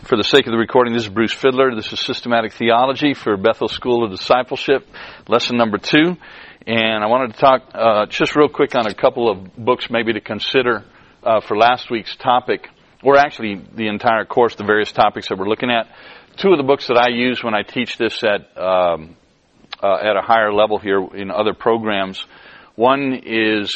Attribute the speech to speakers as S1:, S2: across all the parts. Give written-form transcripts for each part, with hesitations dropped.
S1: For the sake of the recording, this is Bruce Fiddler. This is Systematic Theology for Bethel School of Discipleship, lesson number 2. And I wanted to talk just real quick on a couple of books maybe to consider for last week's topic, or actually the entire course, the various topics that we're looking at. 2 of the books that I use when I teach this at a higher level here in other programs. One is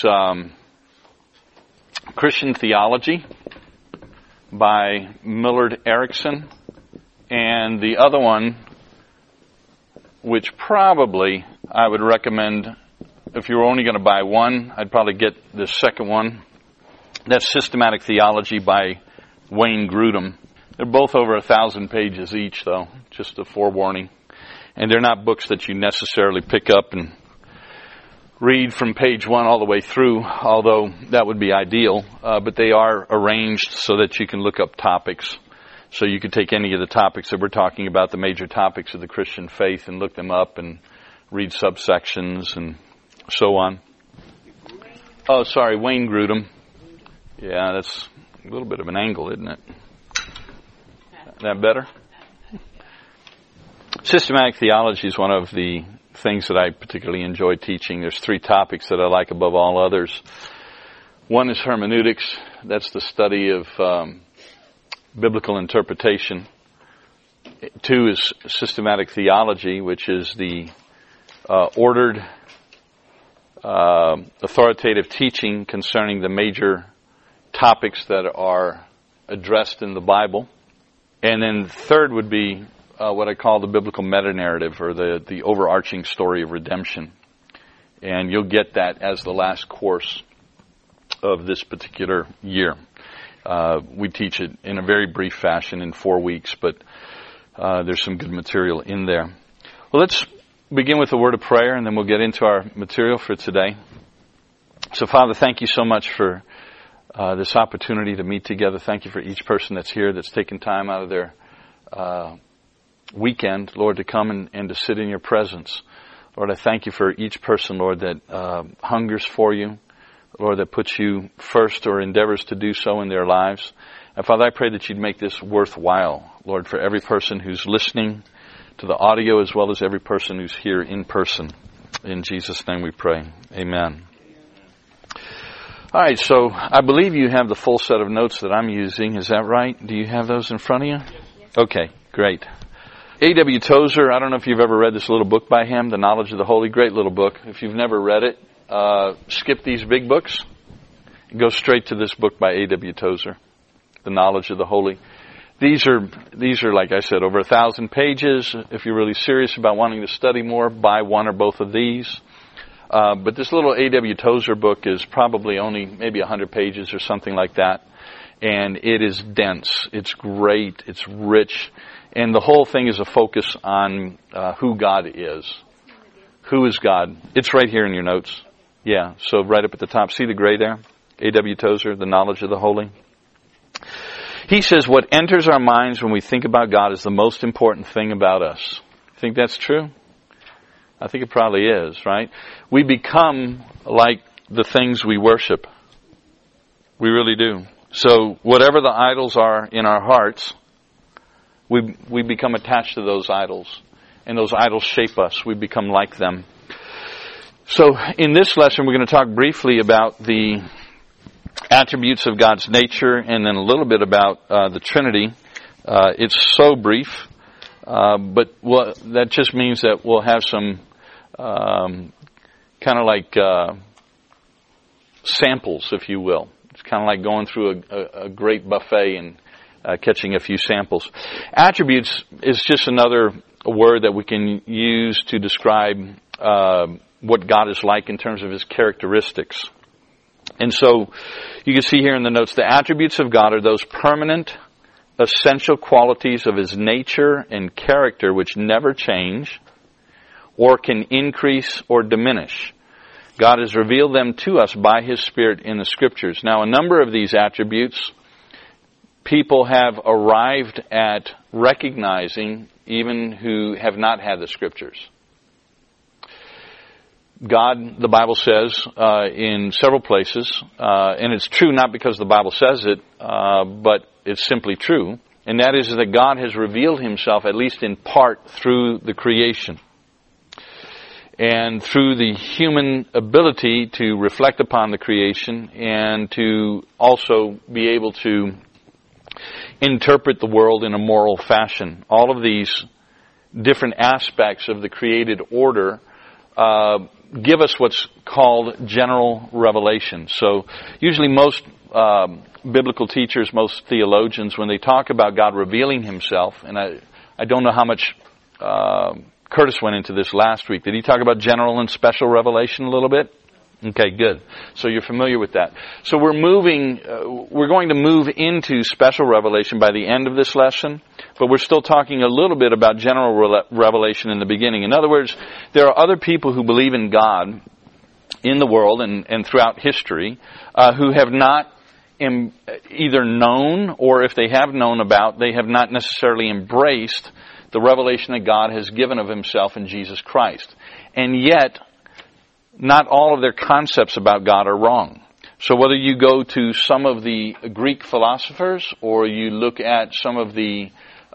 S1: Christian Theology by Millard Erickson, and the other one, which probably I would recommend if you were only going to buy one, I'd probably get the second one. That's Systematic Theology by Wayne Grudem. They're both over 1,000 pages each, though, just a forewarning. And they're not books that you necessarily pick up and read from page 1 all the way through, although that would be ideal. But they are arranged so that you can look up topics. So you could take any of the topics that we're talking about, the major topics of the Christian faith, and look them up and read subsections and so on. Oh, sorry, Wayne Grudem. Yeah, that's a little bit of an angle, isn't it? That better? Systematic theology is one of the things that I particularly enjoy teaching. There's 3 topics that I like above all others. One is hermeneutics. That's the study of biblical interpretation. 2 is systematic theology, which is the ordered, authoritative teaching concerning the major topics that are addressed in the Bible. And then 3rd would be what I call the biblical meta-narrative, or the overarching story of redemption. And you'll get that as the last course of this particular year. We teach it in a very brief fashion in 4 weeks, but there's some good material in there. Well, let's begin with a word of prayer, and then we'll get into our material for today. So, Father, thank you so much for this opportunity to meet together. Thank you for each person that's here, that's taken time out of their weekend, Lord, to come and to sit in your presence. Lord, I thank you for each person, Lord, that hungers for you, Lord, that puts you first or endeavors to do so in their lives. And Father, I pray that you'd make this worthwhile, Lord, for every person who's listening to the audio as well as every person who's here in person. In Jesus' name we pray. Amen. All right, so I believe you have the full set of notes that I'm using. Is that right? Do you have those in front of you? Yes. Okay, great. A.W. Tozer, I don't know if you've ever read this little book by him, The Knowledge of the Holy. Great little book. If you've never read it, skip these big books. Go straight to this book by A.W. Tozer, The Knowledge of the Holy. These are, like I said, over 1,000 pages. If you're really serious about wanting to study more, buy one or both of these. But this little A.W. Tozer book is probably only maybe 100 pages or something like that. And it is dense. It's great. It's rich. And the whole thing is a focus on who God is. Who is God? It's right here in your notes. Yeah, so right up at the top. See the gray there? A.W. Tozer, The Knowledge of the Holy. He says, what enters our minds when we think about God is the most important thing about us. Think that's true? I think it probably is, right? We become like the things we worship. We really do. So whatever the idols are in our hearts, we become attached to those idols. And those idols shape us. We become like them. So in this lesson, we're going to talk briefly about the attributes of God's nature, and then a little bit about the Trinity. It's so brief, but that just means that we'll have some kind of like samples, if you will. It's kind of like going through a great buffet and catching a few samples. Attributes is just another word that we can use to describe what God is like in terms of His characteristics. And so you can see here in the notes, the attributes of God are those permanent, essential qualities of His nature and character which never change or can increase or diminish. God has revealed them to us by His Spirit in the Scriptures. Now, a number of these attributes people have arrived at recognizing, even who have not had the Scriptures. God, the Bible says in several places, and it's true not because the Bible says it, but it's simply true. And that is that God has revealed Himself, at least in part, through the creation. And through the human ability to reflect upon the creation and to also be able to interpret the world in a moral fashion. All of these different aspects of the created order give us what's called general revelation. So usually most biblical teachers, most theologians, when they talk about God revealing Himself, and I don't know how much Curtis went into this last week. Did he talk about general and special revelation a little bit? Okay, good. So you're familiar with that. So we're going to move into special revelation by the end of this lesson, but we're still talking a little bit about general revelation in the beginning. In other words, there are other people who believe in God in the world and throughout history who have not either known, or if they have known about, they have not necessarily embraced the revelation that God has given of Himself in Jesus Christ. And yet, not all of their concepts about God are wrong. So whether you go to some of the Greek philosophers, or you look at some of the,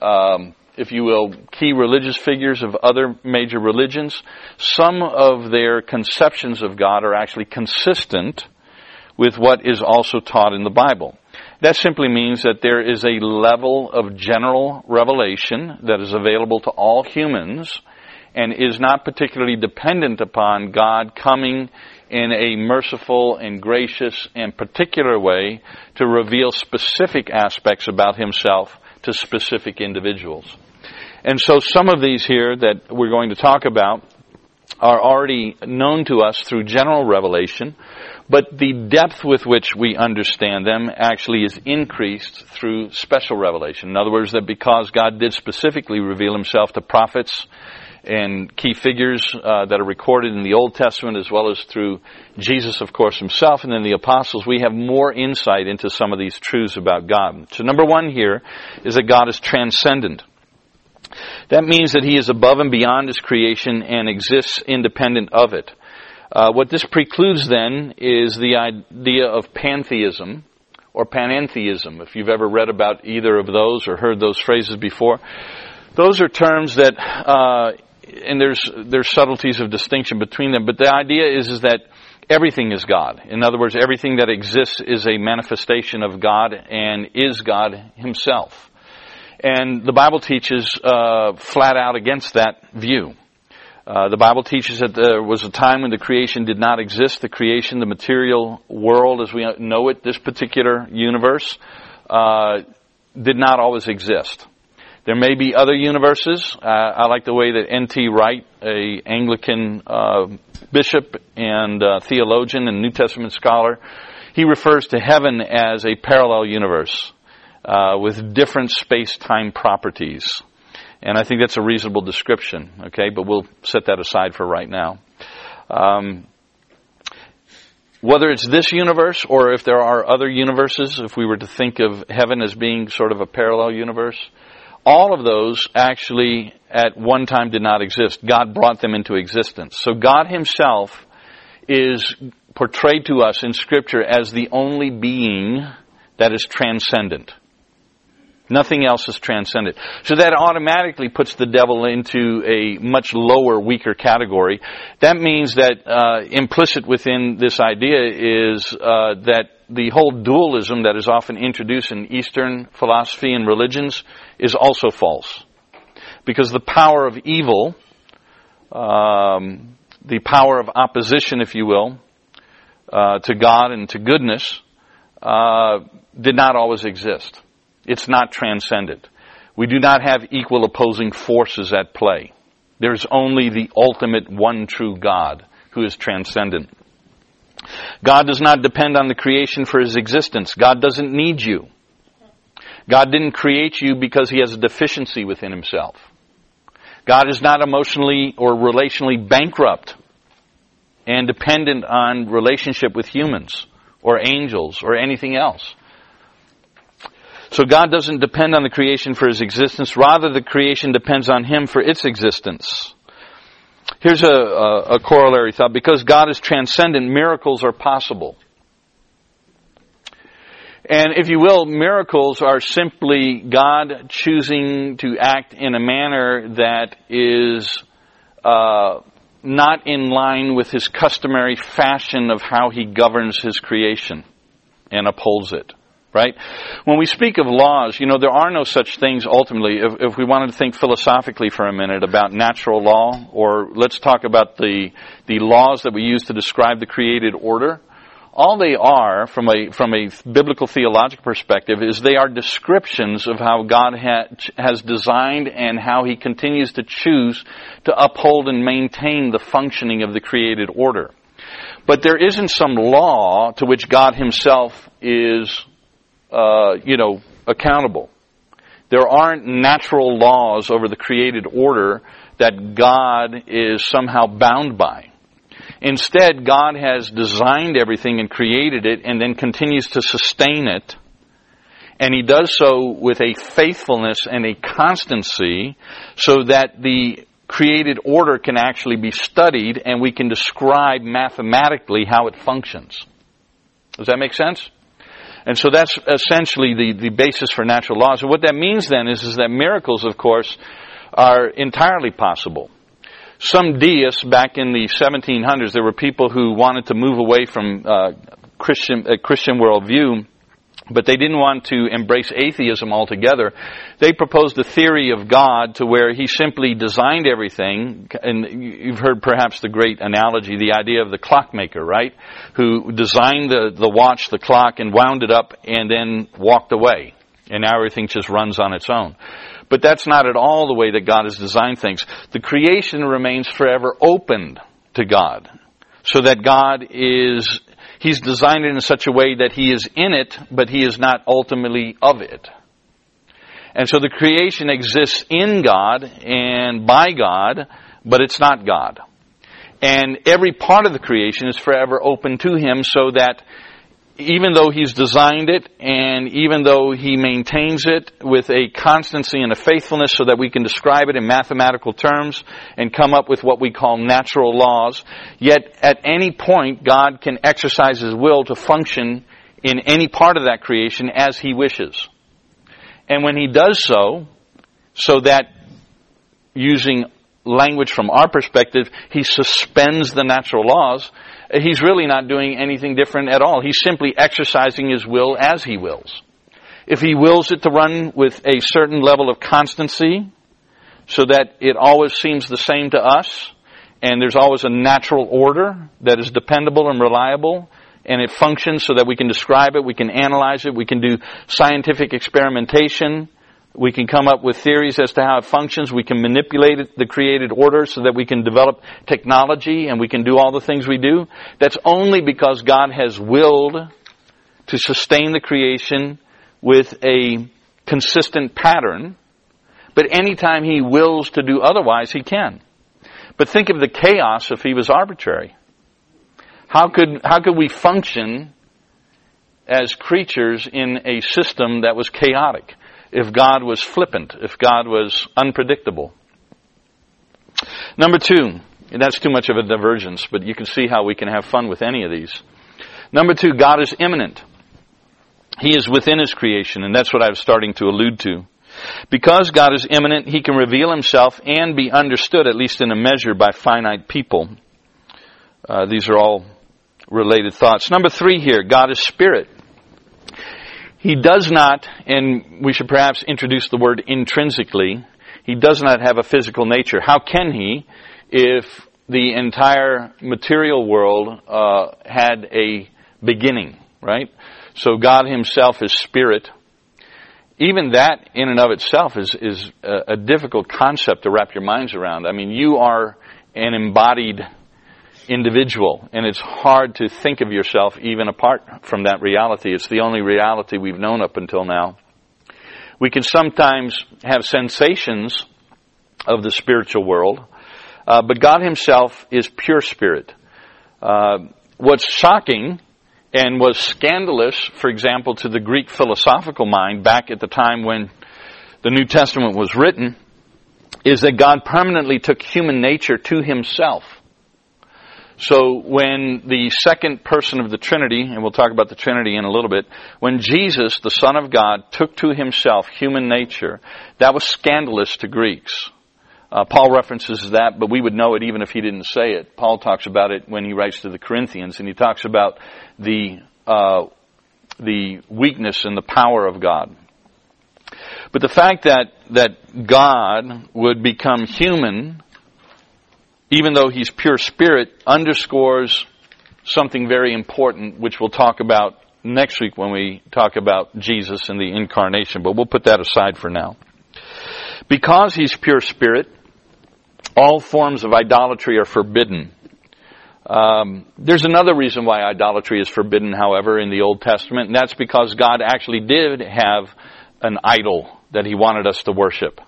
S1: if you will, key religious figures of other major religions, some of their conceptions of God are actually consistent with what is also taught in the Bible. That simply means that there is a level of general revelation that is available to all humans and is not particularly dependent upon God coming in a merciful and gracious and particular way to reveal specific aspects about Himself to specific individuals. And so some of these here that we're going to talk about are already known to us through general revelation, but the depth with which we understand them actually is increased through special revelation. In other words, that because God did specifically reveal Himself to prophets and key figures that are recorded in the Old Testament, as well as through Jesus, of course, Himself, and then the apostles, we have more insight into some of these truths about God. So number one here is that God is transcendent. That means that He is above and beyond His creation and exists independent of it. What this precludes then is the idea of pantheism or panentheism. If you've ever read about either of those or heard those phrases before, those are terms that, and there's subtleties of distinction between them, but the idea is that everything is God. In other words, everything that exists is a manifestation of God and is God Himself. And the Bible teaches flat out against that view. The Bible teaches that there was a time when the creation did not exist. The creation, the material world as we know it, this particular universe, did not always exist. There may be other universes. I like the way that N.T. Wright, a Anglican bishop and theologian and New Testament scholar, he refers to heaven as a parallel universe with different space-time properties. And I think that's a reasonable description, okay? But we'll set that aside for right now. Whether it's this universe or if there are other universes, if we were to think of heaven as being sort of a parallel universe, all of those actually at one time did not exist. God brought them into existence. So God Himself is portrayed to us in Scripture as the only being that is transcendent. Nothing else is transcendent. So that automatically puts the devil into a much lower, weaker category. That means that implicit within this idea is that the whole dualism that is often introduced in Eastern philosophy and religions is also false. Because the power of evil, the power of opposition, if you will, to God and to goodness, did not always exist. It's not transcendent. We do not have equal opposing forces at play. There's only the ultimate one true God who is transcendent. God does not depend on the creation for His existence. God doesn't need you. God didn't create you because He has a deficiency within Himself. God is not emotionally or relationally bankrupt and dependent on relationship with humans or angels or anything else. So God doesn't depend on the creation for His existence. Rather, the creation depends on Him for its existence. Here's a corollary thought. Because God is transcendent, miracles are possible. And if you will, miracles are simply God choosing to act in a manner that is not in line with His customary fashion of how He governs His creation and upholds it. Right? When we speak of laws, there are no such things ultimately. If we wanted to think philosophically for a minute about natural law, or let's talk about the laws that we use to describe the created order, all they are, from a biblical theological perspective, is they are descriptions of how God has designed and how He continues to choose to uphold and maintain the functioning of the created order. But there isn't some law to which God Himself is accountable. There aren't natural laws over the created order that God is somehow bound by. Instead, God has designed everything and created it and then continues to sustain it. And He does so with a faithfulness and a constancy so that the created order can actually be studied and we can describe mathematically how it functions. Does that make sense? And so that's essentially the basis for natural laws. And what that means then is that miracles, of course, are entirely possible. Some deists back in the 1700s, there were people who wanted to move away from Christian worldview, but they didn't want to embrace atheism altogether. They proposed a theory of God to where He simply designed everything. And you've heard perhaps the great analogy, the idea of the clockmaker, right? Who designed the watch, the clock, and wound it up and then walked away. And now everything just runs on its own. But that's not at all the way that God has designed things. The creation remains forever opened to God. So that God He's designed it in such a way that He is in it, but He is not ultimately of it. And so the creation exists in God and by God, but it's not God. And every part of the creation is forever open to Him so that even though He's designed it and even though He maintains it with a constancy and a faithfulness so that we can describe it in mathematical terms and come up with what we call natural laws, yet at any point God can exercise His will to function in any part of that creation as He wishes. And when He does so that using language from our perspective, He suspends the natural laws, He's really not doing anything different at all. He's simply exercising His will as He wills. If He wills it to run with a certain level of constancy, so that it always seems the same to us, and there's always a natural order that is dependable and reliable, and it functions so that we can describe it, we can analyze it, we can do scientific experimentation, we can come up with theories as to how it functions. We can manipulate the created order so that we can develop technology and we can do all the things we do. That's only because God has willed to sustain the creation with a consistent pattern. But anytime He wills to do otherwise, He can. But think of the chaos if He was arbitrary. How could we function as creatures in a system that was chaotic? If God was flippant, if God was unpredictable. Number 2, and that's too much of a divergence, but you can see how we can have fun with any of these. Number 2, God is immanent. He is within His creation, and that's what I was starting to allude to. Because God is immanent, He can reveal Himself and be understood, at least in a measure, by finite people. These are all related thoughts. Number 3 here, God is spirit. He does not, and we should perhaps introduce the word intrinsically, He does not have a physical nature. How can He if the entire material world had a beginning, right? So God Himself is spirit. Even that in and of itself is a difficult concept to wrap your minds around. I mean, you are an embodied individual, and it's hard to think of yourself even apart from that reality. It's the only reality we've known up until now. We can sometimes have sensations of the spiritual world, but God Himself is pure spirit. What's shocking and was scandalous, for example, to the Greek philosophical mind back at the time when the New Testament was written, is that God permanently took human nature to Himself. So when the second person of the Trinity, and we'll talk about the Trinity in a little bit, when Jesus, the Son of God, took to himself human nature, that was scandalous to Greeks. Paul references that, but we would know it even if he didn't say it. Paul talks about it when he writes to the Corinthians, and he talks about the weakness and the power of God. But the fact that God would become human, even though he's pure spirit, underscores something very important, which we'll talk about next week when we talk about Jesus and the incarnation. But we'll put that aside for now. Because he's pure spirit, all forms of idolatry are forbidden. There's another reason why idolatry is forbidden, however, in the Old Testament, and that's because God actually did have an idol that he wanted us to worship.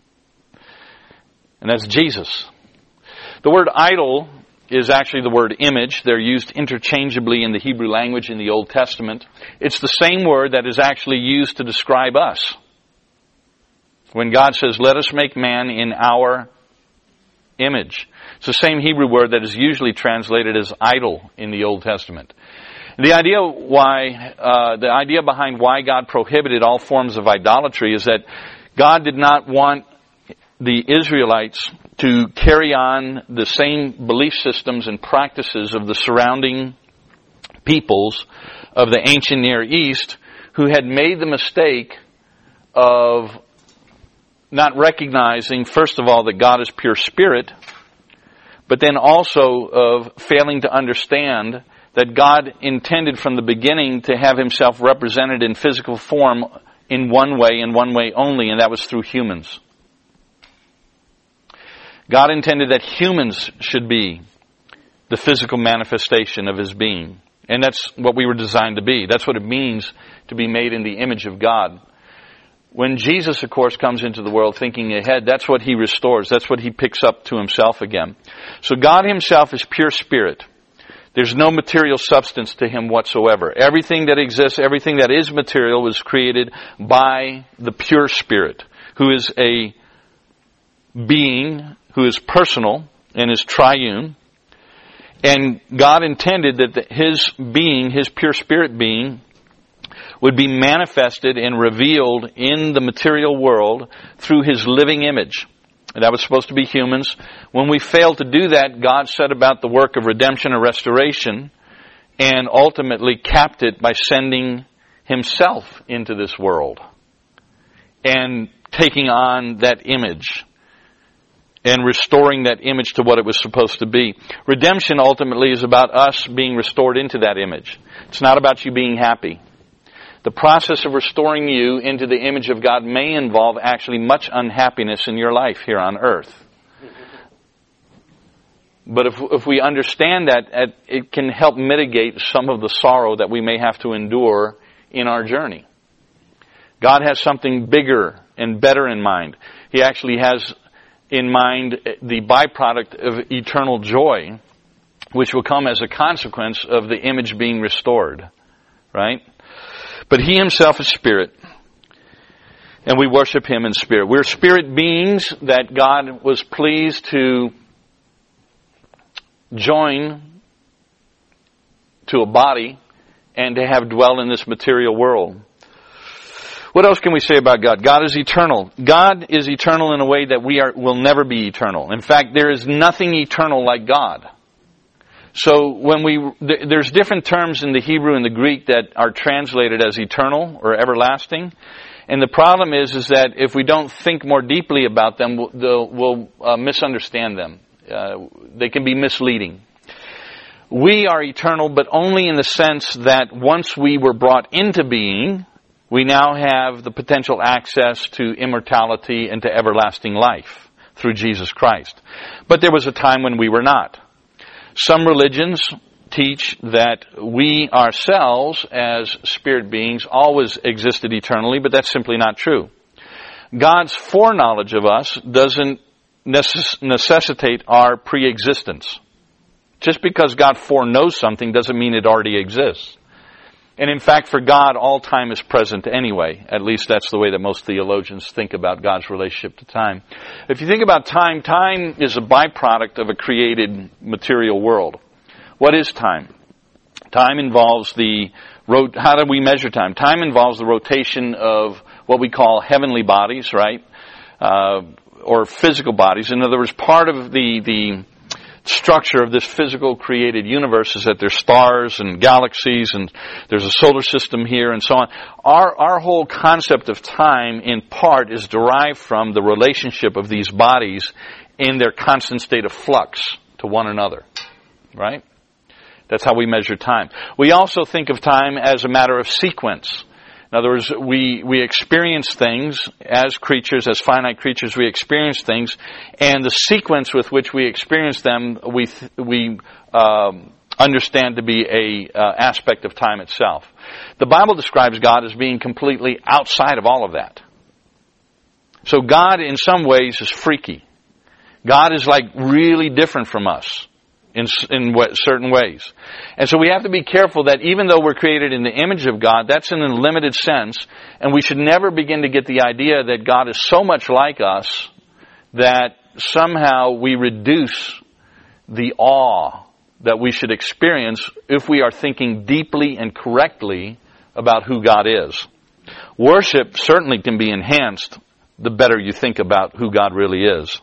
S1: And that's Jesus. The word idol is actually the word image. They're used interchangeably in the Hebrew language in the Old Testament. It's the same word that is actually used to describe us. When God says, let us make man in our image. It's the same Hebrew word that is usually translated as idol in the Old Testament. The idea behind why God prohibited all forms of idolatry is that God did not want the Israelites to carry on the same belief systems and practices of the surrounding peoples of the ancient Near East who had made the mistake of not recognizing, first of all, that God is pure spirit, but then also of failing to understand that God intended from the beginning to have himself represented in physical form in one way and one way only, and that was through humans. God intended that humans should be the physical manifestation of his being. And that's what we were designed to be. That's what it means to be made in the image of God. When Jesus, of course, comes into the world thinking ahead, that's what he restores. That's what he picks up to himself again. So God himself is pure spirit. There's no material substance to him whatsoever. Everything that exists, everything that is material was created by the pure spirit, who is a being who is personal and is triune. And God intended that his being, his pure spirit being, would be manifested and revealed in the material world through his living image. And that was supposed to be humans. When we failed to do that, God set about the work of redemption and restoration and ultimately capped it by sending himself into this world and taking on that image and restoring that image to what it was supposed to be. Redemption ultimately is about us being restored into that image. It's not about you being happy. The process of restoring you into the image of God may involve actually much unhappiness in your life here on earth. But if we understand that, it can help mitigate some of the sorrow that we may have to endure in our journey. God has something bigger and better in mind. He actually has in mind the byproduct of eternal joy, which will come as a consequence of the image being restored. Right? But he himself is spirit, and we worship him in spirit. We're spirit beings that God was pleased to join to a body and to have dwell in this material world. What else can we say about God? God is eternal. God is eternal in a way that will never be eternal. In fact, there is nothing eternal like God. So there's different terms in the Hebrew and the Greek that are translated as eternal or everlasting. And the problem is that if we don't think more deeply about them, we'll misunderstand them. They can be misleading. We are eternal, but only in the sense that once we were brought into being, we now have the potential access to immortality and to everlasting life through Jesus Christ. But there was a time when we were not. Some religions teach that we ourselves, as spirit beings, always existed eternally, but that's simply not true. God's foreknowledge of us doesn't necessitate our pre-existence. Just because God foreknows something doesn't mean it already exists. And in fact, for God, all time is present anyway. At least that's the way that most theologians think about God's relationship to time. If you think about time, time is a byproduct of a created material world. What is time? Time involves how do we measure time? Time involves the rotation of what we call heavenly bodies, right? Or physical bodies. In other words, part of the structure of this physical created universe is that there's stars and galaxies and there's a solar system here and so on. Our whole concept of time, in part, is derived from the relationship of these bodies in their constant state of flux to one another, right? That's how we measure time. We also think of time as a matter of sequence. In other words, we experience things as creatures, as finite creatures. We experience things, and the sequence with which we experience them, we understand to be a aspect of time itself. The Bible describes God as being completely outside of all of that. So God, in some ways, is freaky. God is like really different from us in certain ways. And so we have to be careful that even though we're created in the image of God, that's in a limited sense, and we should never begin to get the idea that God is so much like us that somehow we reduce the awe that we should experience if we are thinking deeply and correctly about who God is. Worship certainly can be enhanced the better you think about who God really is.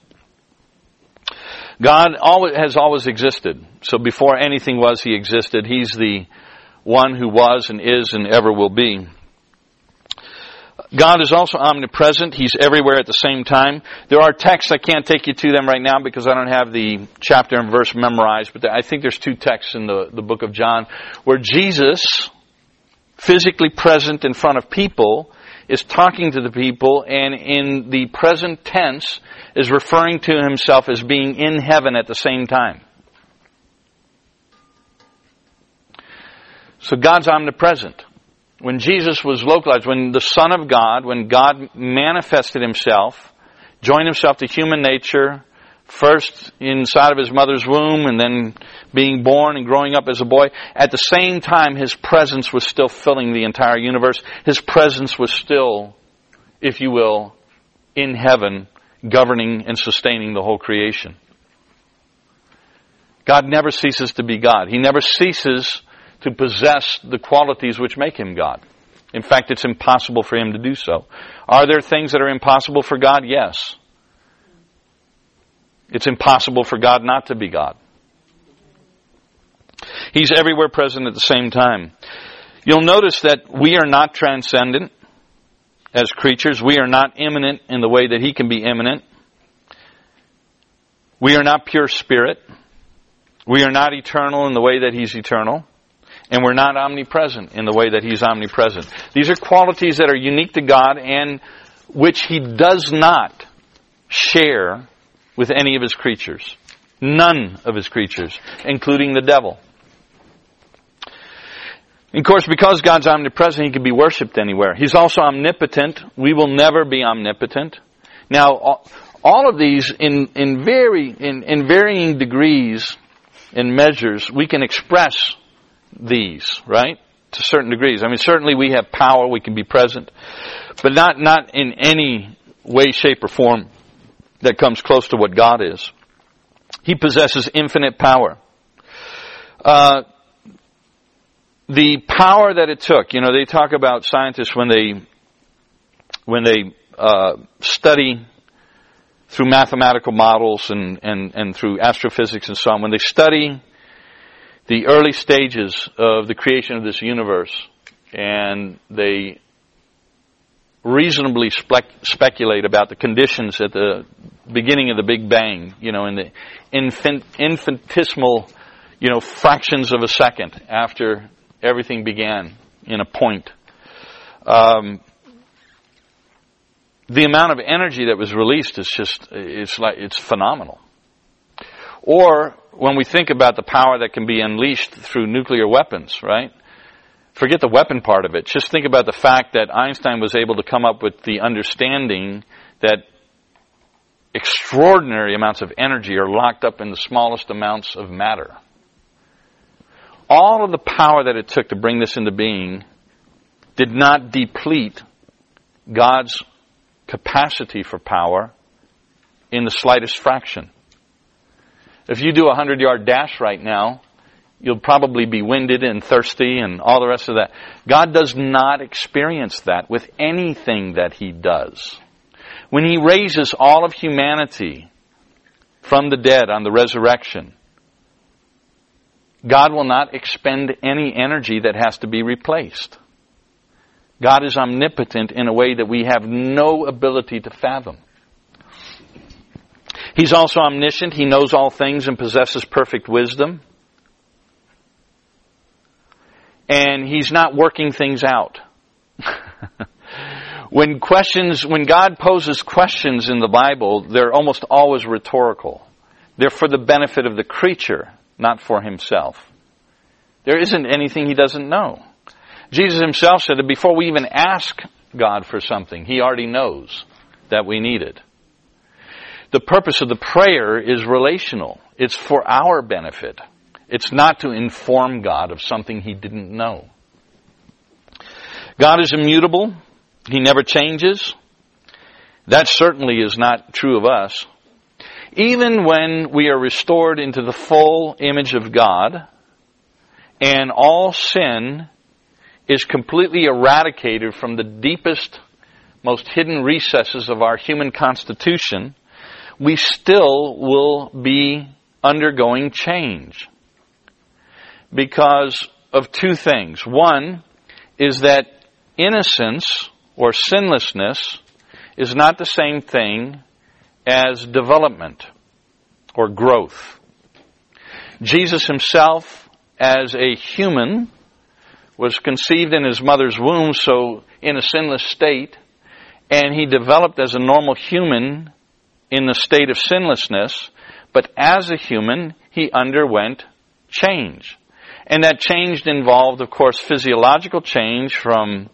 S1: God has always existed. So before anything was, He existed. He's the one who was and is and ever will be. God is also omnipresent. He's everywhere at the same time. There are texts, I can't take you to them right now because I don't have the chapter and verse memorized, but I think there's 2 texts in the book of John where Jesus, physically present in front of people, is talking to the people, and in the present tense is referring to Himself as being in heaven at the same time. So God's omnipresent. When Jesus was localized, when the Son of God, when God manifested Himself, joined Himself to human nature, first inside of His mother's womb and then being born and growing up as a boy, at the same time His presence was still filling the entire universe. His presence was still, if you will, in heaven, governing and sustaining the whole creation. God never ceases to be God. He never ceases to possess the qualities which make Him God. In fact, it's impossible for Him to do so. Are there things that are impossible for God? Yes. It's impossible for God not to be God. He's everywhere present at the same time. You'll notice that we are not transcendent as creatures. We are not immanent in the way that He can be immanent. We are not pure spirit. We are not eternal in the way that He's eternal. And we're not omnipresent in the way that He's omnipresent. These are qualities that are unique to God and which He does not share with any of His creatures. None of His creatures, including the devil. Of course, because God's omnipresent, He can be worshipped anywhere. He's also omnipotent. We will never be omnipotent. Now, all of these, in varying degrees and measures, we can express these, right? To certain degrees. I mean, certainly we have power, we can be present, but not in any way, shape, or form that comes close to what God is. He possesses infinite power. The power that it took, they talk about scientists when they study through mathematical models and through astrophysics and so on, when they study the early stages of the creation of this universe, and they reasonably speculate about the conditions at the beginning of the Big Bang, in the infinitesimal, fractions of a second after everything began in a point. The amount of energy that was released is it's phenomenal. Or when we think about the power that can be unleashed through nuclear weapons, right? Forget the weapon part of it. Just think about the fact that Einstein was able to come up with the understanding that extraordinary amounts of energy are locked up in the smallest amounts of matter. All of the power that it took to bring this into being did not deplete God's capacity for power in the slightest fraction. If you do a 100-yard dash right now, You'll probably be winded and thirsty and all the rest of that. God does not experience that with anything that He does. When He raises all of humanity from the dead on the resurrection, God will not expend any energy that has to be replaced. God is omnipotent in a way that we have no ability to fathom. He's also omniscient. He knows all things and possesses perfect wisdom. And He's not working things out. When God poses questions in the Bible, they're almost always rhetorical. They're for the benefit of the creature, not for Himself. There isn't anything He doesn't know. Jesus Himself said that before we even ask God for something, He already knows that we need it. The purpose of the prayer is relational. It's for our benefit. It's not to inform God of something He didn't know. God is immutable. He never changes. That certainly is not true of us. Even when we are restored into the full image of God, and all sin is completely eradicated from the deepest, most hidden recesses of our human constitution, we still will be undergoing change. Because of two things. One is that innocence or sinlessness is not the same thing as development or growth. Jesus Himself, as a human, was conceived in His mother's womb, so in a sinless state, and He developed as a normal human in the state of sinlessness, but as a human, He underwent change. And that change involved, of course, physiological change from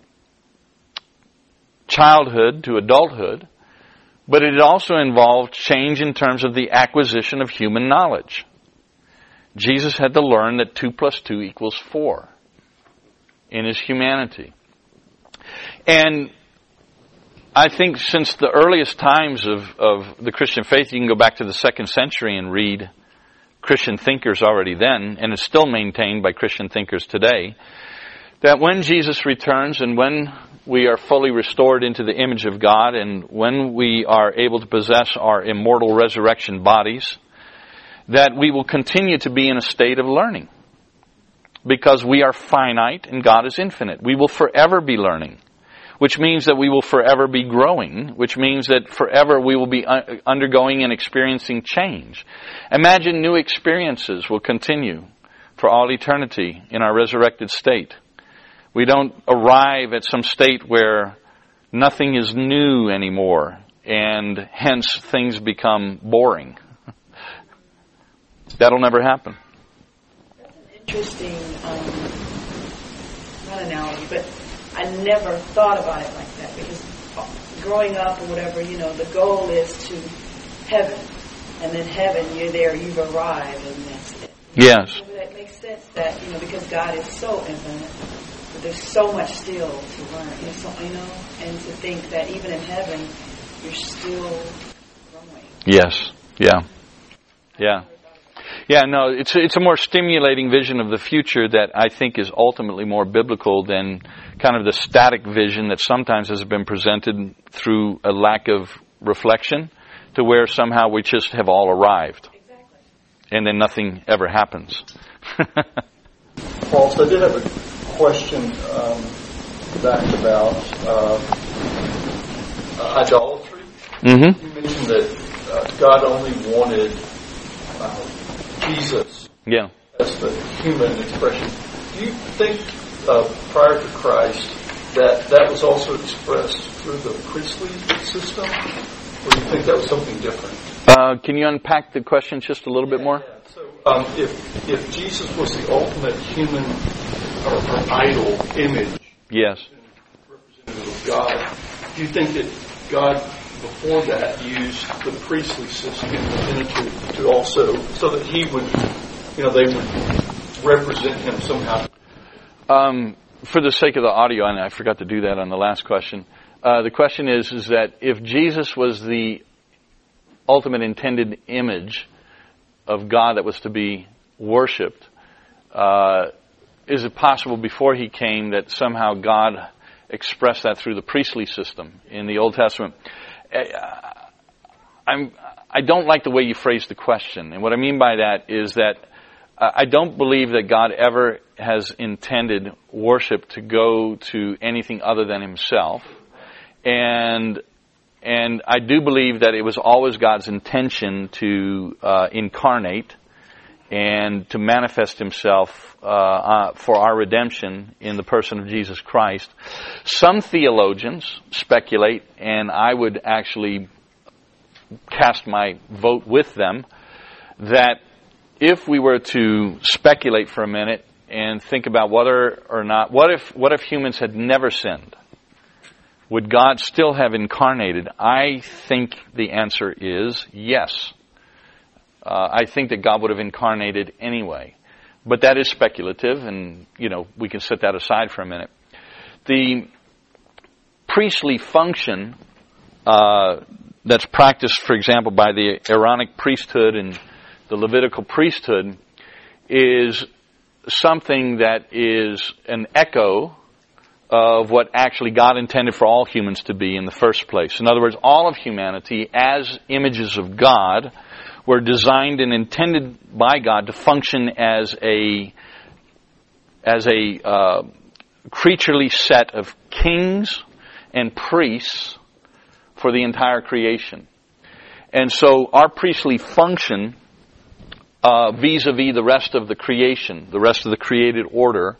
S1: childhood to adulthood, but it also involved change in terms of the acquisition of human knowledge. Jesus had to learn that 2 plus 2 equals 4 in His humanity. And I think since the earliest times of the Christian faith, you can go back to the 2nd century and read Christian thinkers already then, and it's still maintained by Christian thinkers today, that when Jesus returns and when we are fully restored into the image of God and when we are able to possess our immortal resurrection bodies, that we will continue to be in a state of learning. Because we are finite and God is infinite. We will forever be learning, which means that we will forever be growing, which means that forever we will be undergoing and experiencing change. Imagine new experiences will continue for all eternity in our resurrected state. We don't arrive at some state where nothing is new anymore, and hence things become boring. That'll never happen.
S2: That's an interesting, not analogy, but I never thought about it like that, because growing up or whatever, the goal is to heaven. And then heaven, you're there, you've arrived, and that's it.
S1: Yes.
S2: So that makes sense that, because God is so infinite, that there's so much still to learn. And to think that even in heaven, you're still growing.
S1: Yes. Yeah. Yeah. Yeah, no, it's a more stimulating vision of the future that I think is ultimately more biblical than kind of the static vision that sometimes has been presented through a lack of reflection, to where somehow we just have all arrived.
S2: Exactly.
S1: And then nothing ever happens.
S3: Paul, so I did have a question back about idolatry.
S1: Mm-hmm.
S3: You mentioned that God only wanted Jesus as the human expression. Do you think prior to Christ that was also expressed through the priestly system? Or do you think that was something different?
S1: Can you unpack the question just a little bit more?
S3: Yeah. So if Jesus was the ultimate human or idol image,
S1: yes,
S3: representative of God, do you think that God before that used the priestly system to also, so that he would, they would represent him somehow?
S1: For the sake of the audio, and I forgot to do that on the last question, the question is that if Jesus was the ultimate intended image of God that was to be worshipped, is it possible before he came that somehow God expressed that through the priestly system in the Old Testament? I don't like the way you phrase the question. And what I mean by that is that I don't believe that God ever has intended worship to go to anything other than himself. And I do believe that it was always God's intention to incarnate and to manifest himself for our redemption in the person of Jesus Christ. Some theologians speculate, and I would actually cast my vote with them, that if we were to speculate for a minute and think about whether or not, what if humans had never sinned? Would God still have incarnated? I think the answer is yes. I think that God would have incarnated anyway. But that is speculative, and, we can set that aside for a minute. The priestly function that's practiced, for example, by the Aaronic priesthood and the Levitical priesthood is something that is an echo of what actually God intended for all humans to be in the first place. In other words, all of humanity, as images of God, were designed and intended by God to function as a creaturely set of kings and priests for the entire creation. And so our priestly function vis-a-vis the rest of the creation, the rest of the created order,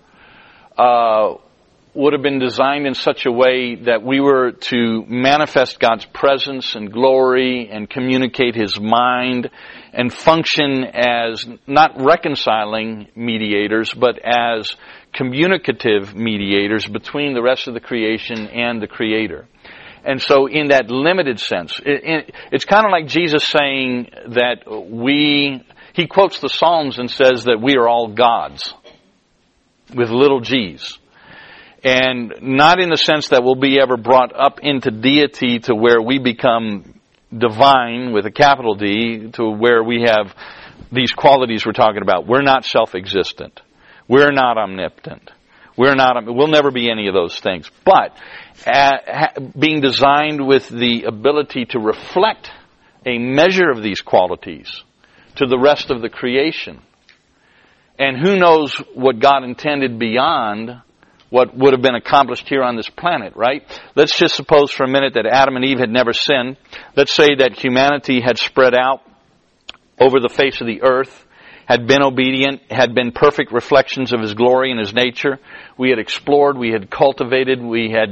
S1: would have been designed in such a way that we were to manifest God's presence and glory and communicate his mind and function as not reconciling mediators, but as communicative mediators between the rest of the creation and the Creator. And so in that limited sense, it's kind of like Jesus saying that he quotes the Psalms and says that we are all gods with little g's. And not in the sense that we'll be ever brought up into deity to where we become divine with a capital D, to where we have these qualities we're talking about. We're not self-existent. We're not omnipotent. We'll never be any of those things. But being designed with the ability to reflect a measure of these qualities to the rest of the creation. And who knows what God intended beyond what would have been accomplished here on this planet, right? Let's just suppose for a minute that Adam and Eve had never sinned. Let's say that humanity had spread out over the face of the earth, had been obedient, had been perfect reflections of his glory and his nature. We had explored, we had cultivated, we had,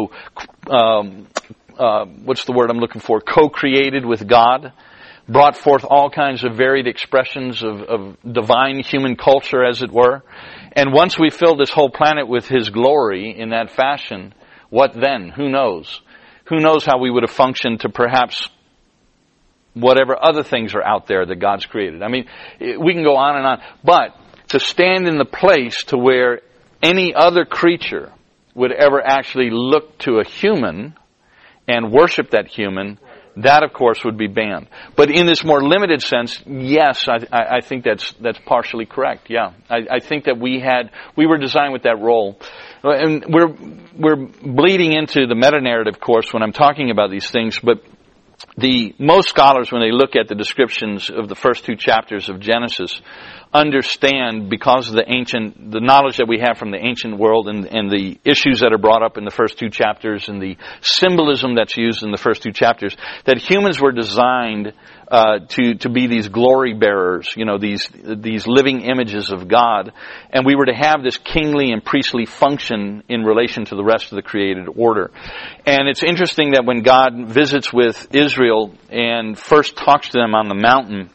S1: what's the word I'm looking for? Co-created with God. Brought forth all kinds of varied expressions of divine human culture, as it were. And once we filled this whole planet with his glory in that fashion, what then? Who knows? Who knows how we would have functioned to perhaps whatever other things are out there that God's created. I mean, we can go on and on. But to stand in the place to where any other creature would ever actually look to a human and worship that human, that, of course, would be banned. But in this more limited sense, yes, I think that's partially correct. Yeah, I think that we were designed with that role, and we're bleeding into the meta narrative, of course, when I'm talking about these things. But most scholars, when they look at the descriptions of the first two chapters of Genesis, understand, because of the knowledge that we have from the ancient world and the issues that are brought up in the first two chapters and the symbolism that's used in the first two chapters, that humans were designed to be these glory bearers, these living images of God, and we were to have this kingly and priestly function in relation to the rest of the created order. And it's interesting that when God visits with Israel and first talks to them on the mountain,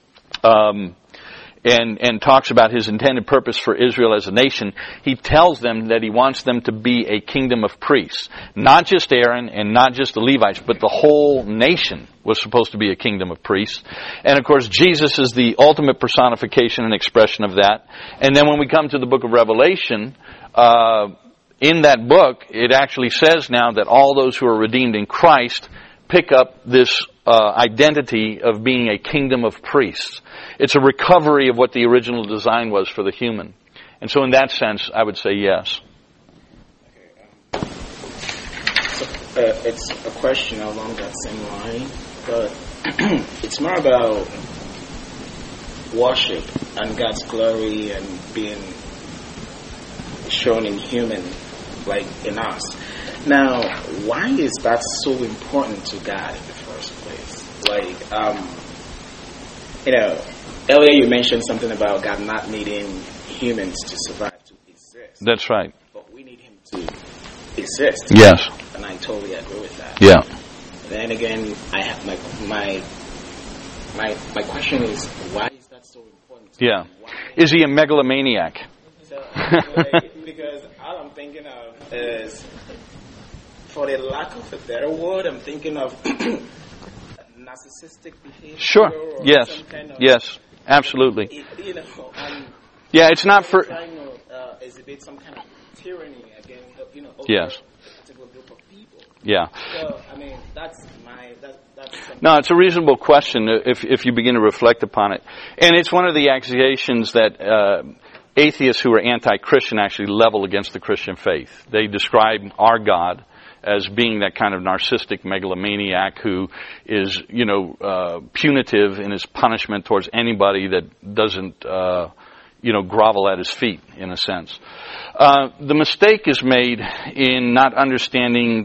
S1: and talks about his intended purpose for Israel as a nation, he tells them that he wants them to be a kingdom of priests. Not just Aaron and not just the Levites, but the whole nation was supposed to be a kingdom of priests. And of course, Jesus is the ultimate personification and expression of that. And then when we come to the book of Revelation, in that book, it actually says now that all those who are redeemed in Christ pick up this identity of being a kingdom of priests. It's a recovery of what the original design was for the human. And so in that sense, I would say yes.
S4: It's a question along that same line, but it's more about worship and God's glory and being shown in human, like in us. Now, why is that so important to God in the first place? Like, earlier you mentioned something about God not needing humans to survive, to exist.
S1: That's right.
S4: But we need Him to exist.
S1: Yes.
S4: And I totally agree with that.
S1: Yeah.
S4: Then again, I have my question is, why is that so important?
S1: Yeah.
S4: Why?
S1: Is he a megalomaniac?
S4: So, because all I'm thinking of is, for the lack of a better word, I'm thinking of narcissistic behavior.
S1: Sure.
S4: Or
S1: Yes.
S4: some kind of,
S1: Yes. Absolutely.
S4: And
S1: Yeah. It's not for.
S4: trying to exhibit some kind of tyranny against, over
S1: Yes.
S4: a particular group of people.
S1: Yeah.
S4: So, I mean, that's something.
S1: No, it's a reasonable question if you begin to reflect upon it. And it's one of the accusations that atheists who are anti-Christian actually level against the Christian faith. They describe our God as being that kind of narcissistic megalomaniac who is, punitive in his punishment towards anybody that doesn't, grovel at his feet, in a sense. The mistake is made in not understanding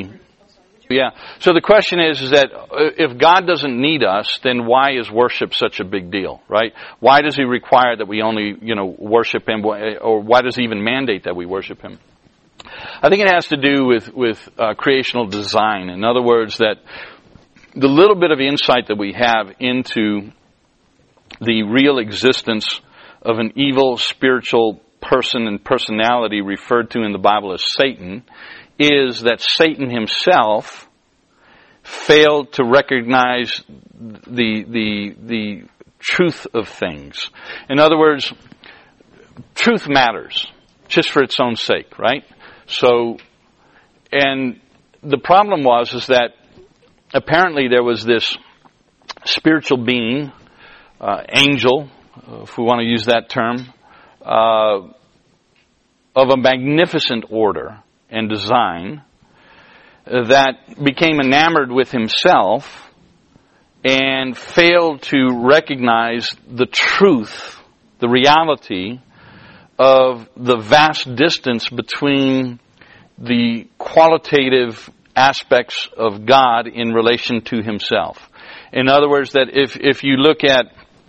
S1: so the question is that if God doesn't need us, then why is worship such a big deal, right? Why does He require that we only, worship Him, or why does He even mandate that we worship Him? I think it has to do with creational design. In other words, that the little bit of insight that we have into the real existence of an evil spiritual person and personality referred to in the Bible as Satan is that Satan himself failed to recognize the truth of things. In other words, truth matters just for its own sake, right? So, and the problem is that apparently there was this spiritual being, angel, if we want to use that term, of a magnificent order and design that became enamored with himself and failed to recognize the truth, the reality of the vast distance between the qualitative aspects of God in relation to himself. In other words, that if you look at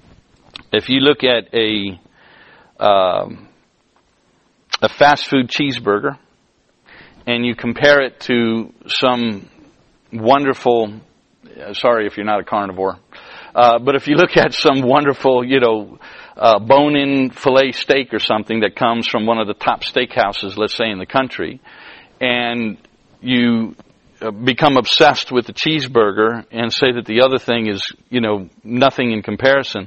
S1: a fast food cheeseburger and you compare it to some wonderful, sorry if you're not a carnivore, but if you look at some wonderful, bone-in filet steak or something that comes from one of the top steakhouses, let's say in the country, and you become obsessed with the cheeseburger and say that the other thing is, nothing in comparison,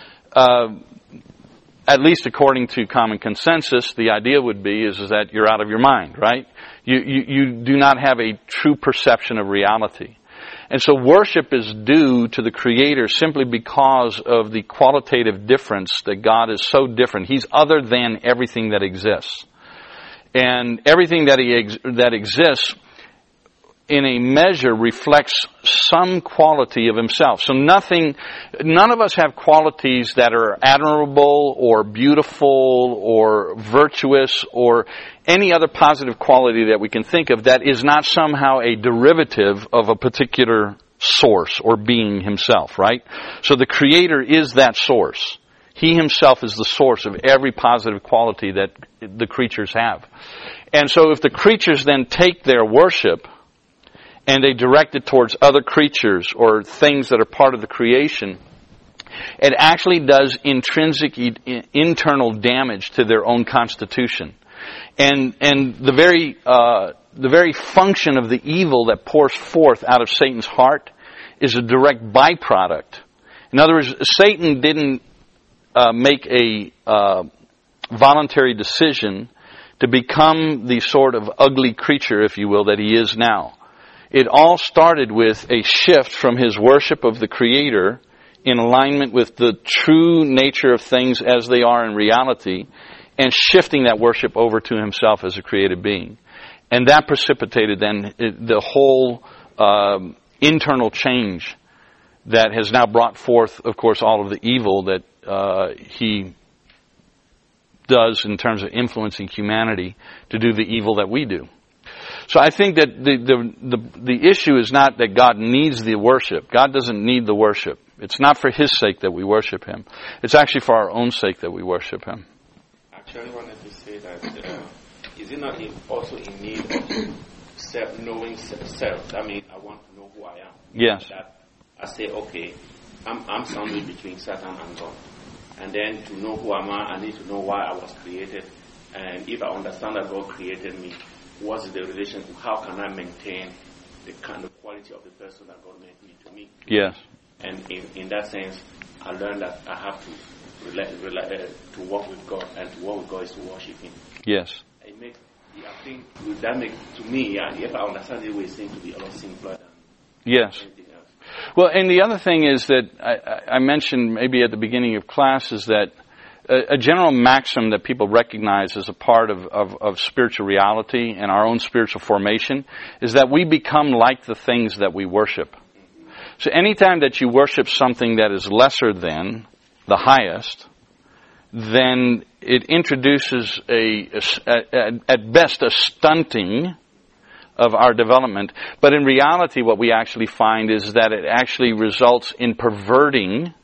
S1: at least according to common consensus, the idea would be is that you're out of your mind, right? You do not have a true perception of reality. And so worship is due to the Creator simply because of the qualitative difference that God is so different. He's other than everything that exists. And everything that exists in a measure reflects some quality of Himself. So none of us have qualities that are admirable or beautiful or virtuous or any other positive quality that we can think of that is not somehow a derivative of a particular source or being Himself, right? So the Creator is that source. He Himself is the source of every positive quality that the creatures have. And so if the creatures then take their worship and they direct it towards other creatures or things that are part of the creation, it actually does intrinsic internal damage to their own constitution. And the very function of the evil that pours forth out of Satan's heart is a direct byproduct. In other words, Satan didn't make a voluntary decision to become the sort of ugly creature, if you will, that he is now. It all started with a shift from his worship of the Creator in alignment with the true nature of things as they are in reality, and shifting that worship over to himself as a created being. And that precipitated then the whole internal change that has now brought forth, of course, all of the evil that he does in terms of influencing humanity to do the evil that we do. So I think that the issue is not that God needs the worship. God doesn't need the worship. It's not for his sake that we worship him. It's actually for our own sake that we worship him.
S5: Actually, I wanted to say that is it not also in need of knowing self? I mean, I want to know who I am.
S1: Yes.
S5: That I say, okay, I'm somewhere between Satan and God. And then to know who am I need to know why I was created. And if I understand that God created me, what's the relation? How can I maintain the kind of quality of the person that God made me to me?
S1: Yes.
S5: And in that sense, I learned that I have to work with God, and to work with God is to worship Him.
S1: Yes.
S5: I think that makes, to me, if I understand it, it seems to be a lot simpler than anything else.
S1: Well, and the other thing is that I mentioned maybe at the beginning of class is that a general maxim that people recognize as a part of spiritual reality and our own spiritual formation is that we become like the things that we worship. So anytime that you worship something that is lesser than the highest, then it introduces at best a stunting of our development. But in reality, what we actually find is that it actually results in perverting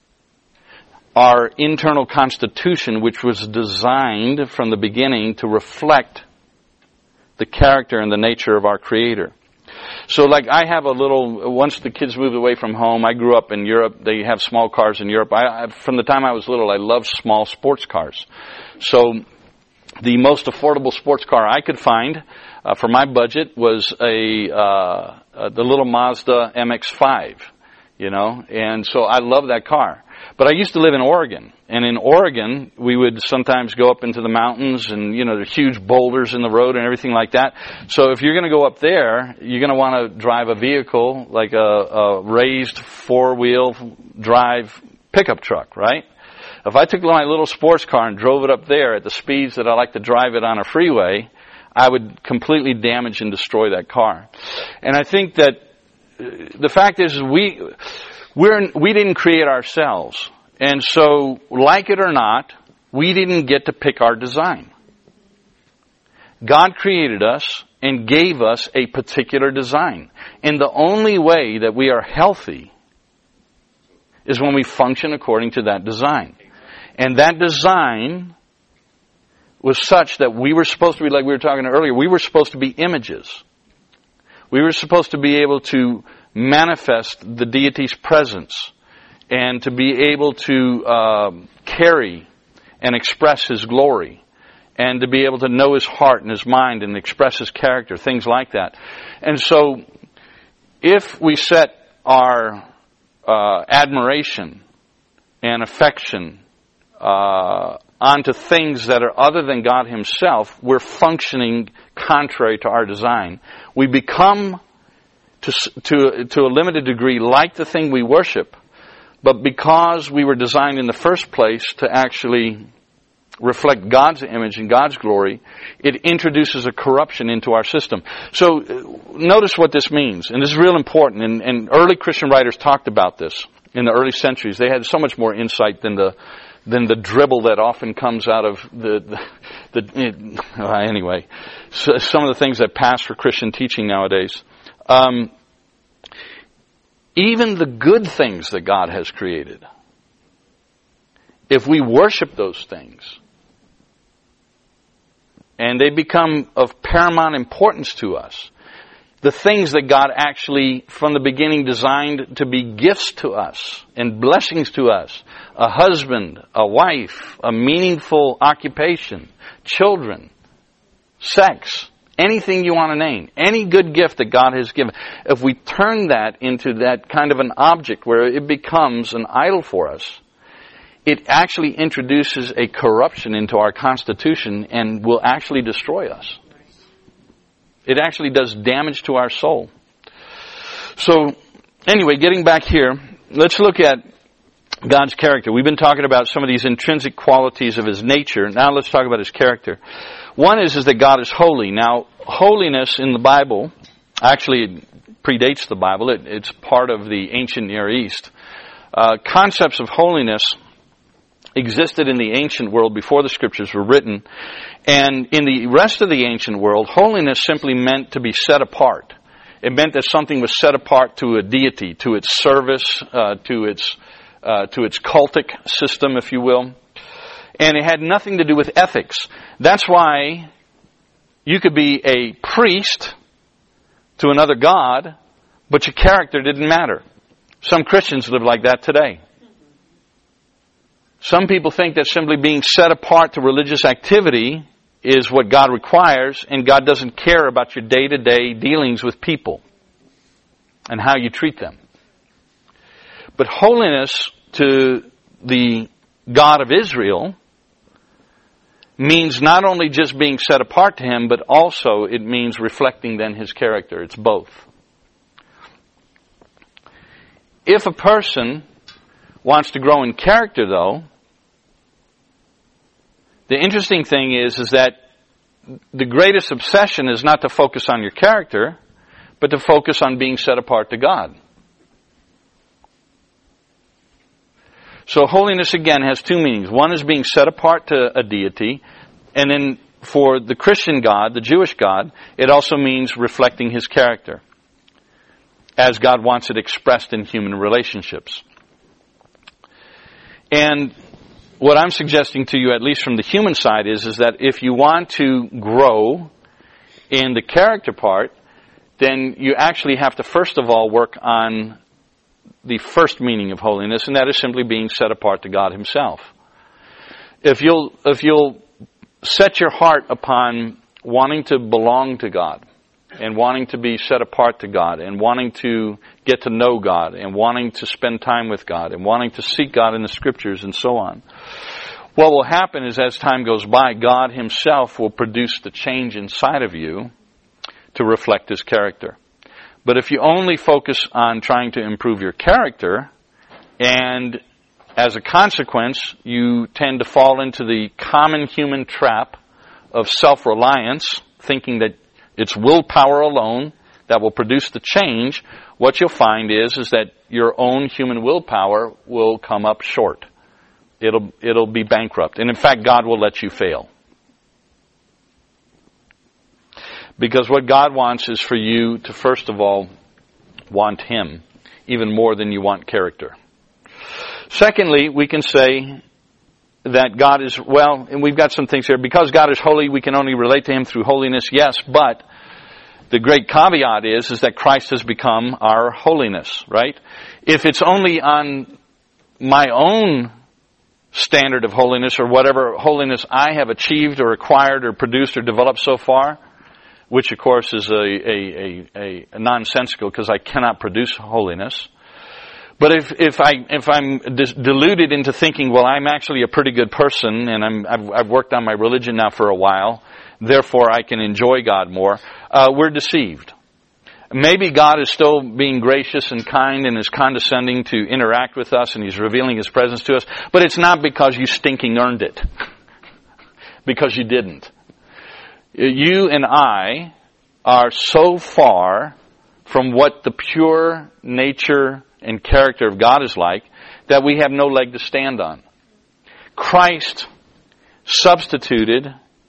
S1: our internal constitution, which was designed from the beginning to reflect the character and the nature of our Creator. So like I have once the kids moved away from home, I grew up in Europe. They have small cars in Europe. From the time I was little, I loved small sports cars. So the most affordable sports car I could find for my budget was the little Mazda MX-5, and so I love that car. But I used to live in Oregon, and in Oregon, we would sometimes go up into the mountains, and, there's huge boulders in the road and everything like that. So if you're going to go up there, you're going to want to drive a vehicle like a raised four-wheel drive pickup truck, right? If I took my little sports car and drove it up there at the speeds that I like to drive it on a freeway, I would completely damage and destroy that car. And I think that the fact is we didn't create ourselves. And so, like it or not, we didn't get to pick our design. God created us and gave us a particular design. And the only way that we are healthy is when we function according to that design. And that design was such that we were supposed to be, like we were talking earlier, we were supposed to be images. We were supposed to be able to manifest the deity's presence and to be able to carry and express His glory and to be able to know His heart and His mind and express His character, things like that. And so if we set our admiration and affection onto things that are other than God Himself, we're functioning contrary to our design. We become, to a limited degree, like the thing we worship, but because we were designed in the first place to actually reflect God's image and God's glory, it introduces a corruption into our system. So notice what this means, and this is real important, and early Christian writers talked about this in the early centuries. They had so much more insight than the dribble that often comes out of anyway, so some of the things that pass for Christian teaching nowadays. Even the good things that God has created, if we worship those things, and they become of paramount importance to us, the things that God actually, from the beginning, designed to be gifts to us and blessings to us, a husband, a wife, a meaningful occupation, children, sex, anything you want to name, any good gift that God has given, if we turn that into that kind of an object where it becomes an idol for us, it actually introduces a corruption into our constitution and will actually destroy us. It actually does damage to our soul. So, anyway, getting back here, let's look at God's character. We've been talking about some of these intrinsic qualities of His nature. Now let's talk about His character. One is that God is holy. Now, holiness in the Bible, actually it predates the Bible. It's part of the ancient Near East. Concepts of holiness existed in the ancient world before the Scriptures were written. And in the rest of the ancient world, holiness simply meant to be set apart. It meant that something was set apart to a deity, to its service, to its cultic system, if you will. And it had nothing to do with ethics. That's why you could be a priest to another god, but your character didn't matter. Some Christians live like that today. Some people think that simply being set apart to religious activity is what God requires, and God doesn't care about your day-to-day dealings with people and how you treat them. But holiness to the God of Israel means not only just being set apart to Him, but also it means reflecting then His character. It's both. If a person wants to grow in character, though, the interesting thing is that the greatest obsession is not to focus on your character, but to focus on being set apart to God. So holiness, again, has two meanings. One is being set apart to a deity, and then for the Christian God, the Jewish God, it also means reflecting His character, as God wants it expressed in human relationships. And what I'm suggesting to you, at least from the human side, is that if you want to grow in the character part, then you actually have to first of all work on the first meaning of holiness, and that is simply being set apart to God Himself. If you'll set your heart upon wanting to belong to God, and wanting to be set apart to God, and wanting to get to know God, and wanting to spend time with God, and wanting to seek God in the Scriptures, and so on, what will happen is as time goes by, God Himself will produce the change inside of you to reflect His character. But if you only focus on trying to improve your character, and as a consequence, you tend to fall into the common human trap of self-reliance, thinking that it's willpower alone that will produce the change, what you'll find is that your own human willpower will come up short. It'll be bankrupt. And in fact, God will let you fail. Because what God wants is for you to, first of all, want Him even more than you want character. Secondly, we can say that God is, and we've got some things here. Because God is holy, we can only relate to Him through holiness, yes, but the great caveat is that Christ has become our holiness, right? If it's only on my own standard of holiness or whatever holiness I have achieved or acquired or produced or developed so far, which of course is a nonsensical because I cannot produce holiness. But if I'm deluded into thinking, well, I'm actually a pretty good person and I've worked on my religion now for a while, therefore I can enjoy God more, we're deceived. Maybe God is still being gracious and kind and is condescending to interact with us and He's revealing His presence to us, but it's not because you stinking earned it. Because you didn't. You and I are so far from what the pure nature and character of God is like that we have no leg to stand on. Christ substituted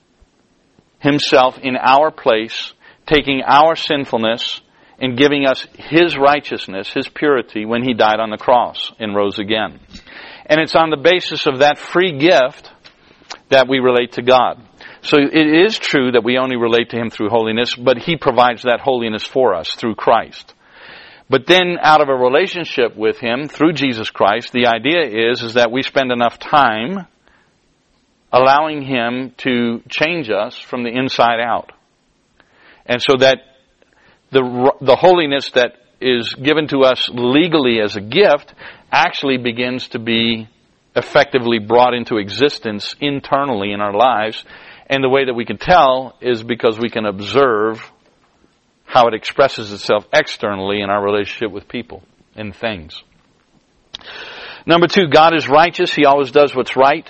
S1: Himself in our place, taking our sinfulness and giving us His righteousness, His purity, when He died on the cross and rose again. And it's on the basis of that free gift that we relate to God. So it is true that we only relate to Him through holiness, but He provides that holiness for us through Christ. But then out of a relationship with Him through Jesus Christ, the idea is that we spend enough time allowing Him to change us from the inside out. And so that the holiness that is given to us legally as a gift actually begins to be effectively brought into existence internally in our lives. And the way that we can tell is because we can observe how it expresses itself externally in our relationship with people and things. Number 2, God is righteous. He always does what's right.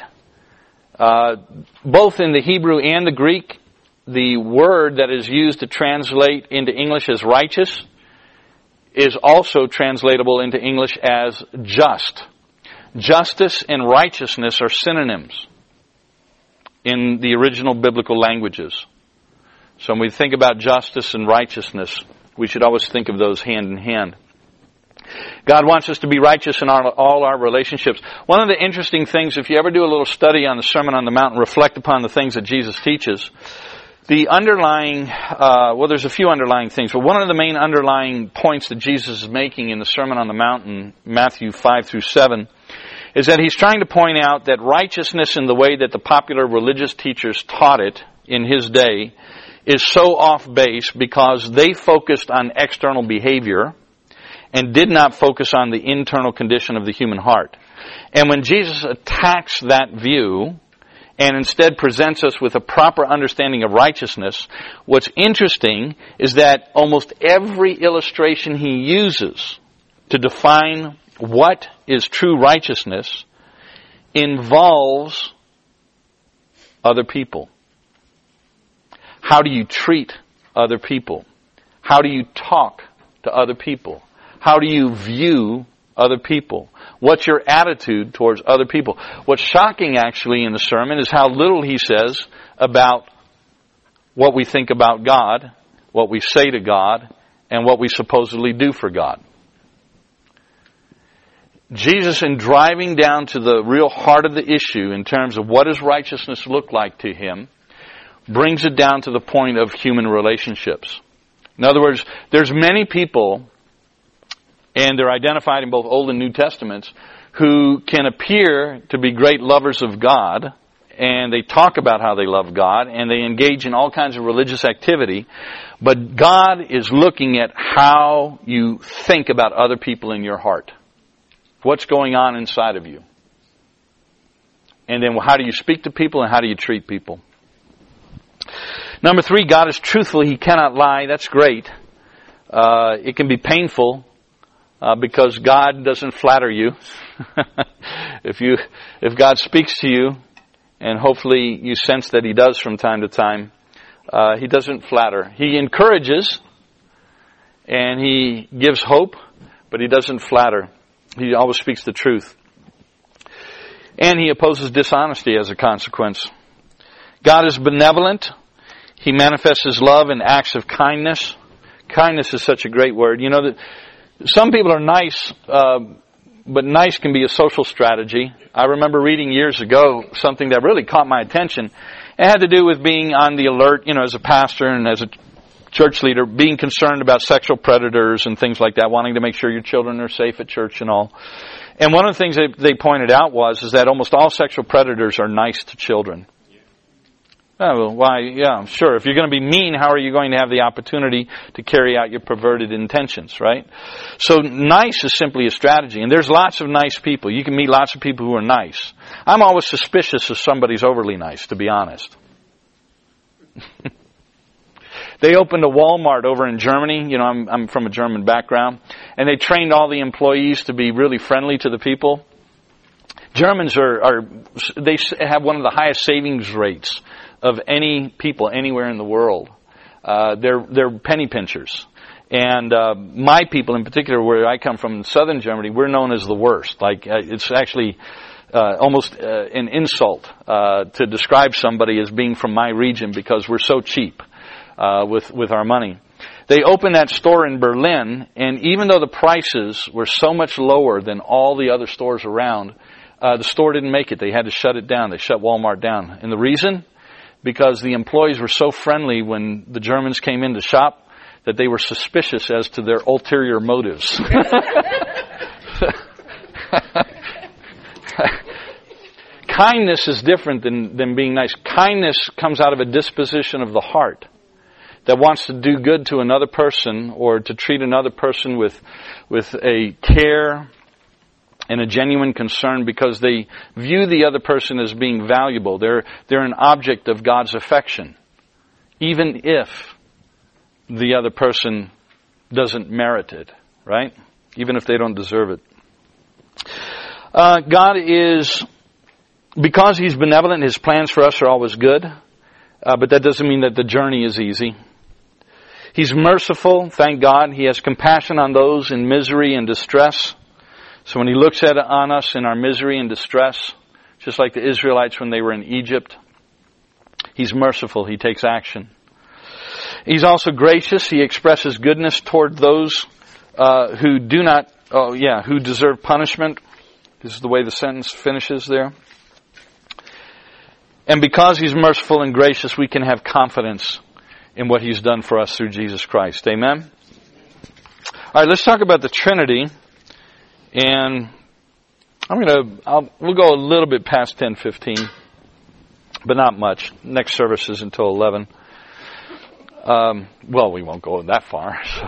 S1: Both in the Hebrew and the Greek, the word that is used to translate into English as righteous is also translatable into English as just. Justice and righteousness are synonyms in the original biblical languages. So when we think about justice and righteousness, we should always think of those hand in hand. God wants us to be righteous in all our relationships. One of the interesting things, if you ever do a little study on the Sermon on the Mount and reflect upon the things that Jesus teaches, the underlying, there's a few underlying things, but one of the main underlying points that Jesus is making in the Sermon on the Mount in Matthew 5 through 7 is that he's trying to point out that righteousness in the way that the popular religious teachers taught it in his day is so off base because they focused on external behavior and did not focus on the internal condition of the human heart. And when Jesus attacks that view and instead presents us with a proper understanding of righteousness, what's interesting is that almost every illustration he uses to define what is true righteousness involves other people. How do you treat other people? How do you talk to other people? How do you view other people? What's your attitude towards other people? What's shocking actually in the sermon is how little he says about what we think about God, what we say to God, and what we supposedly do for God. Jesus, in driving down to the real heart of the issue in terms of what does righteousness look like to him, brings it down to the point of human relationships. In other words, there's many people, and they're identified in both Old and New Testaments, who can appear to be great lovers of God, and they talk about how they love God, and they engage in all kinds of religious activity, but God is looking at how you think about other people in your heart. What's going on inside of you? And then how do you speak to people and how do you treat people? Number 3, God is truthful. He cannot lie. That's great. It can be painful because God doesn't flatter you. If God speaks to you, and hopefully you sense that He does from time to time, He doesn't flatter. He encourages and He gives hope, but He doesn't flatter. He always speaks the truth. And He opposes dishonesty as a consequence. God is benevolent. He manifests His love in acts of kindness. Kindness is such a great word. You know that some people are nice, but nice can be a social strategy. I remember reading years ago something that really caught my attention. It had to do with being on the alert, as a pastor and as a church leader, being concerned about sexual predators and things like that, wanting to make sure your children are safe at church and all. And one of the things they pointed out is that almost all sexual predators are nice to children. Oh, well, why? Yeah, sure. If you're going to be mean, how are you going to have the opportunity to carry out your perverted intentions, right? So nice is simply a strategy. And there's lots of nice people. You can meet lots of people who are nice. I'm always suspicious if somebody's overly nice, to be honest. They opened a Walmart over in Germany. I'm from a German background. And they trained all the employees to be really friendly to the people. Germans they have one of the highest savings rates of any people anywhere in the world. They're penny pinchers. And my people in particular, where I come from in southern Germany, we're known as the worst. It's actually almost an insult to describe somebody as being from my region because we're so cheap with our money. They opened that store in Berlin, and even though the prices were so much lower than all the other stores around, the store didn't make it. They had to shut it down. They shut Walmart down. And the reason? Because the employees were so friendly when the Germans came in to shop that they were suspicious as to their ulterior motives. Kindness is different than being nice. Kindness comes out of a disposition of the heart that wants to do good to another person or to treat another person with a care and a genuine concern because they view the other person as being valuable. They're an object of God's affection, even if the other person doesn't merit it, right? Even if they don't deserve it. God is, because He's benevolent, His plans for us are always good. But that doesn't mean that the journey is easy. He's merciful, thank God. He has compassion on those in misery and distress. So when He looks on us in our misery and distress, just like the Israelites when they were in Egypt, He's merciful. He takes action. He's also gracious. He expresses goodness toward those who deserve punishment. This is the way the sentence finishes there. And because He's merciful and gracious, we can have confidence in what He's done for us through Jesus Christ. Amen? All right, let's talk about the Trinity. And we'll go a little bit past 10:15, but not much. Next service is until 11. Well, we won't go that far. So.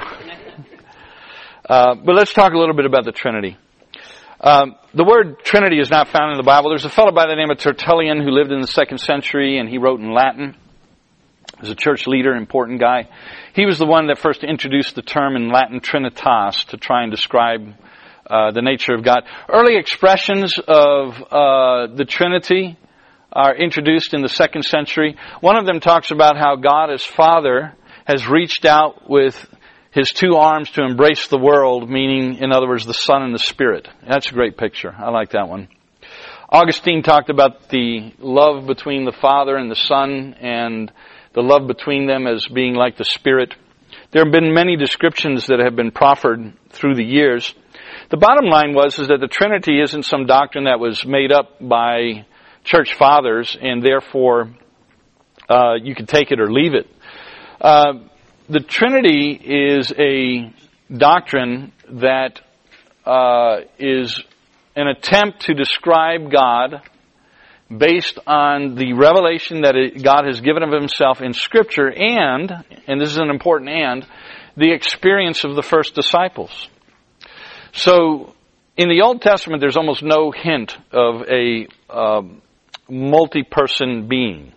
S1: But let's talk a little bit about the Trinity. The word Trinity is not found in the Bible. There's a fellow by the name of Tertullian who lived in the 2nd century, and he wrote in Latin. He was a church leader, important guy. He was the one that first introduced the term in Latin Trinitas to try and describe the nature of God. Early expressions of the Trinity are introduced in the 2nd century. One of them talks about how God as Father has reached out with His 2 arms to embrace the world, meaning, in other words, the Son and the Spirit. That's a great picture. I like that one. Augustine talked about the love between the Father and the Son and the love between them as being like the Spirit. There have been many descriptions that have been proffered through the years. The bottom line is that the Trinity isn't some doctrine that was made up by church fathers and therefore you can take it or leave it. The Trinity is a doctrine that is an attempt to describe God based on the revelation that God has given of Himself in Scripture and this is an important the experience of the first disciples. So, in the Old Testament, there's almost no hint of a multi-person being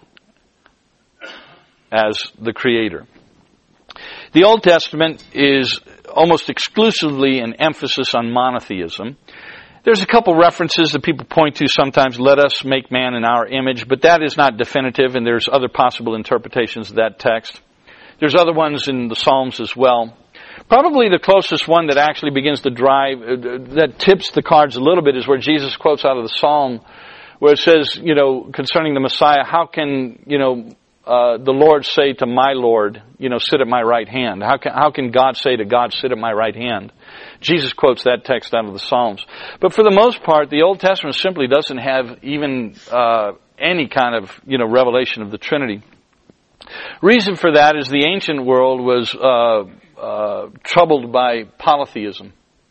S1: as the Creator. The Old Testament is almost exclusively an emphasis on monotheism. There's a couple references that people point to sometimes, let us make man in our image, but that is not definitive, and there's other possible interpretations of that text. There's other ones in the Psalms as well. Probably the closest one that actually begins to drive, that tips the cards a little bit, is where Jesus quotes out of the Psalm, where it says, concerning the Messiah, how can, the Lord say to my Lord, sit at my right hand? How can God say to God, sit at my right hand? Jesus quotes that text out of the Psalms. But for the most part, the Old Testament simply doesn't have even any kind of, revelation of the Trinity. Reason for that is the ancient world was troubled by polytheism.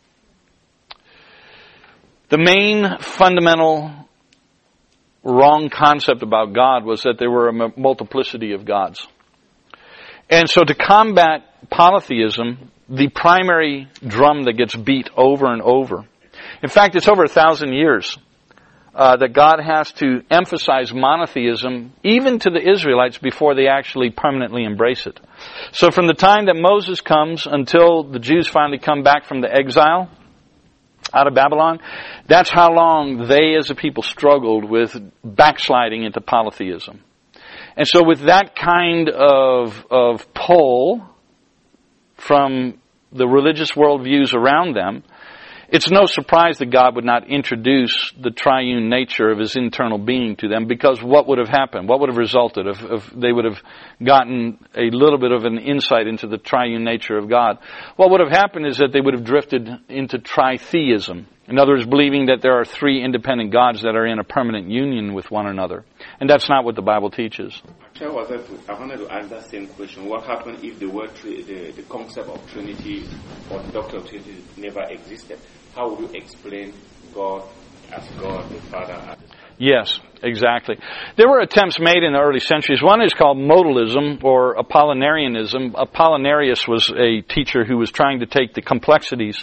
S1: The main fundamental wrong concept about God was that there were a multiplicity of gods. And so to combat polytheism, the primary drum that gets beat over and over. In fact, it's over 1,000 years that God has to emphasize monotheism even to the Israelites before they actually permanently embrace it. So from the time that Moses comes until the Jews finally come back from the exile out of Babylon, that's how long they as a people struggled with backsliding into polytheism. And so with that kind of pull from the religious worldviews around them, it's no surprise that God would not introduce the triune nature of His internal being to them, because what would have happened? What would have resulted if they would have gotten a little bit of an insight into the triune nature of God? What would have happened is that they would have drifted into tritheism. In other words, believing that there are 3 independent gods that are in a permanent union with one another. And that's not what the Bible teaches.
S5: I wanted to ask that same question. What happened if the concept of Trinity or the doctrine of Trinity never existed? How would you explain God as God, the Father?
S1: Yes, exactly. There were attempts made in the early centuries. One is called modalism or Apollinarianism. Apollinarius was a teacher who was trying to take the complexities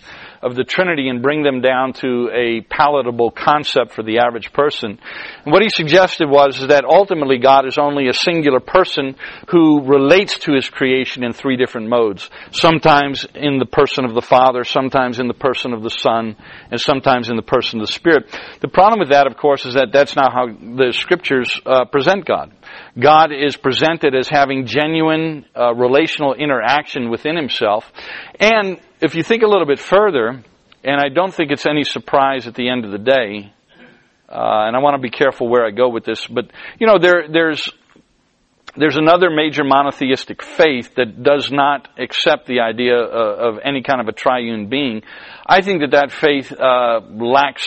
S1: of the Trinity and bring them down to a palatable concept for the average person. And what he suggested was that ultimately God is only a singular person who relates to his creation in three different modes. Sometimes in the person of the Father, sometimes in the person of the Son, and sometimes in the person of the Spirit. The problem with that, of course, is that that's not how the Scriptures present God. God is presented as having genuine relational interaction within himself. And if you think a little bit further, and I don't think it's any surprise at the end of the day, and I want to be careful where I go with this, but, you know, there's another major monotheistic faith that does not accept the idea of any kind of a triune being. I think that faith lacks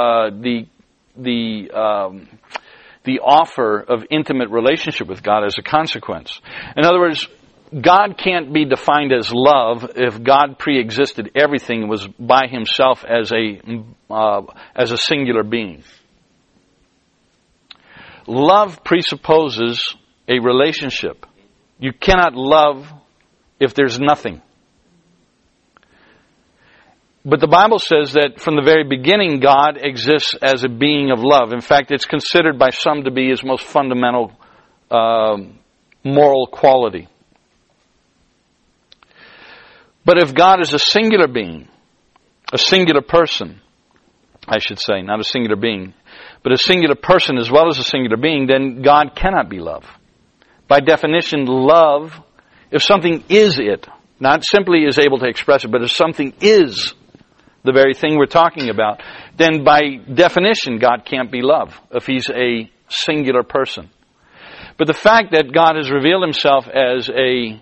S1: the offer of intimate relationship with God as a consequence. In other words, God can't be defined as love if God pre-existed everything and was by himself as a singular being. Love presupposes a relationship. You cannot love if there's nothing. But the Bible says that from the very beginning, God exists as a being of love. In fact, it's considered by some to be his most fundamental moral quality. But if God is a singular being, a singular person, I should say, not a singular being, but a singular person as well as a singular being, then God cannot be love. By definition, love, if something is it, not simply is able to express it, but if something is the very thing we're talking about, then by definition, God can't be love if he's a singular person. But the fact that God has revealed himself as a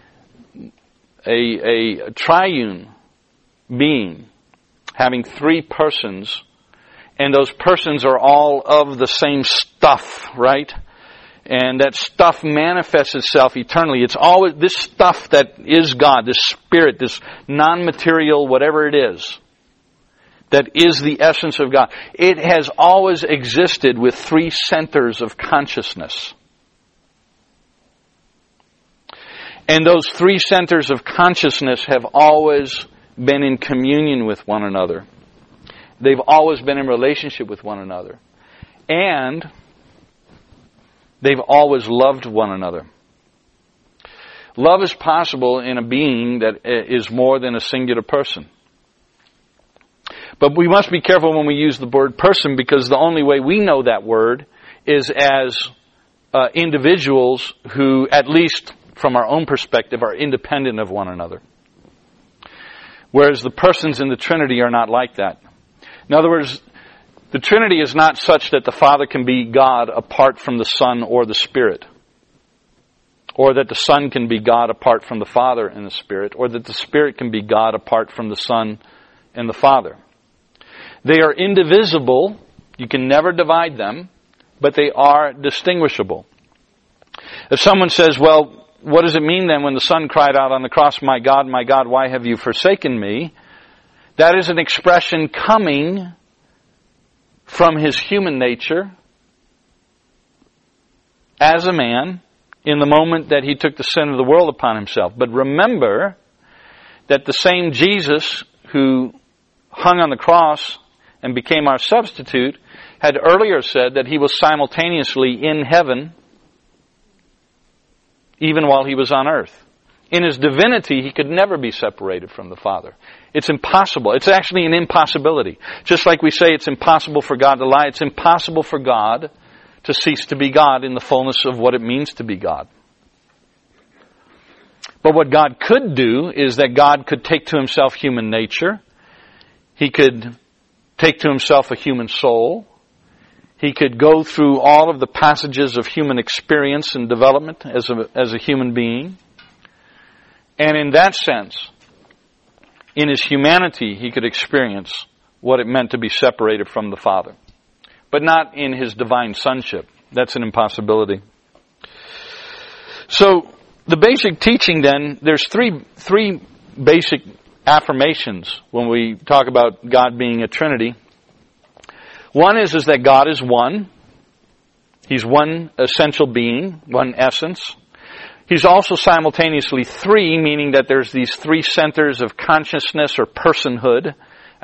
S1: triune being, having three persons, and those persons are all of the same stuff, right? And that stuff manifests itself eternally. It's always this stuff that is God, this spirit, this non-material, whatever it is, that is the essence of God. It has always existed with three centers of consciousness. And those three centers of consciousness have always been in communion with one another. They've always been in relationship with one another. And they've always loved one another. Love is possible in a being that is more than a singular person. But we must be careful when we use the word person, because the only way we know that word is as individuals who, at least from our own perspective, are independent of one another. Whereas the persons in the Trinity are not like that. In other words, the Trinity is not such that the Father can be God apart from the Son or the Spirit. Or that the Son can be God apart from the Father and the Spirit. Or that the Spirit can be God apart from the Son and the Father. They are indivisible. You can never divide them. But they are distinguishable. If someone says, well, what does it mean then when the Son cried out on the cross, my God, why have you forsaken me? That is an expression coming from his human nature as a man in the moment that he took the sin of the world upon himself. But remember that the same Jesus who hung on the cross and became our substitute had earlier said that he was simultaneously in heaven even while he was on earth. In his divinity, he could never be separated from the Father. It's impossible. It's actually an impossibility. Just like we say it's impossible for God to lie, it's impossible for God to cease to be God in the fullness of what it means to be God. But what God could do is that God could take to himself human nature. He could take to himself a human soul. He could go through all of the passages of human experience and development as a human being. And in that sense, in his humanity, he could experience what it meant to be separated from the Father. But not in his divine sonship. That's an impossibility. So, the basic teaching then, there's three basic affirmations when we talk about God being a Trinity. One is that God is one. He's one essential being, one essence. He's also simultaneously three, meaning that there's these three centers of consciousness or personhood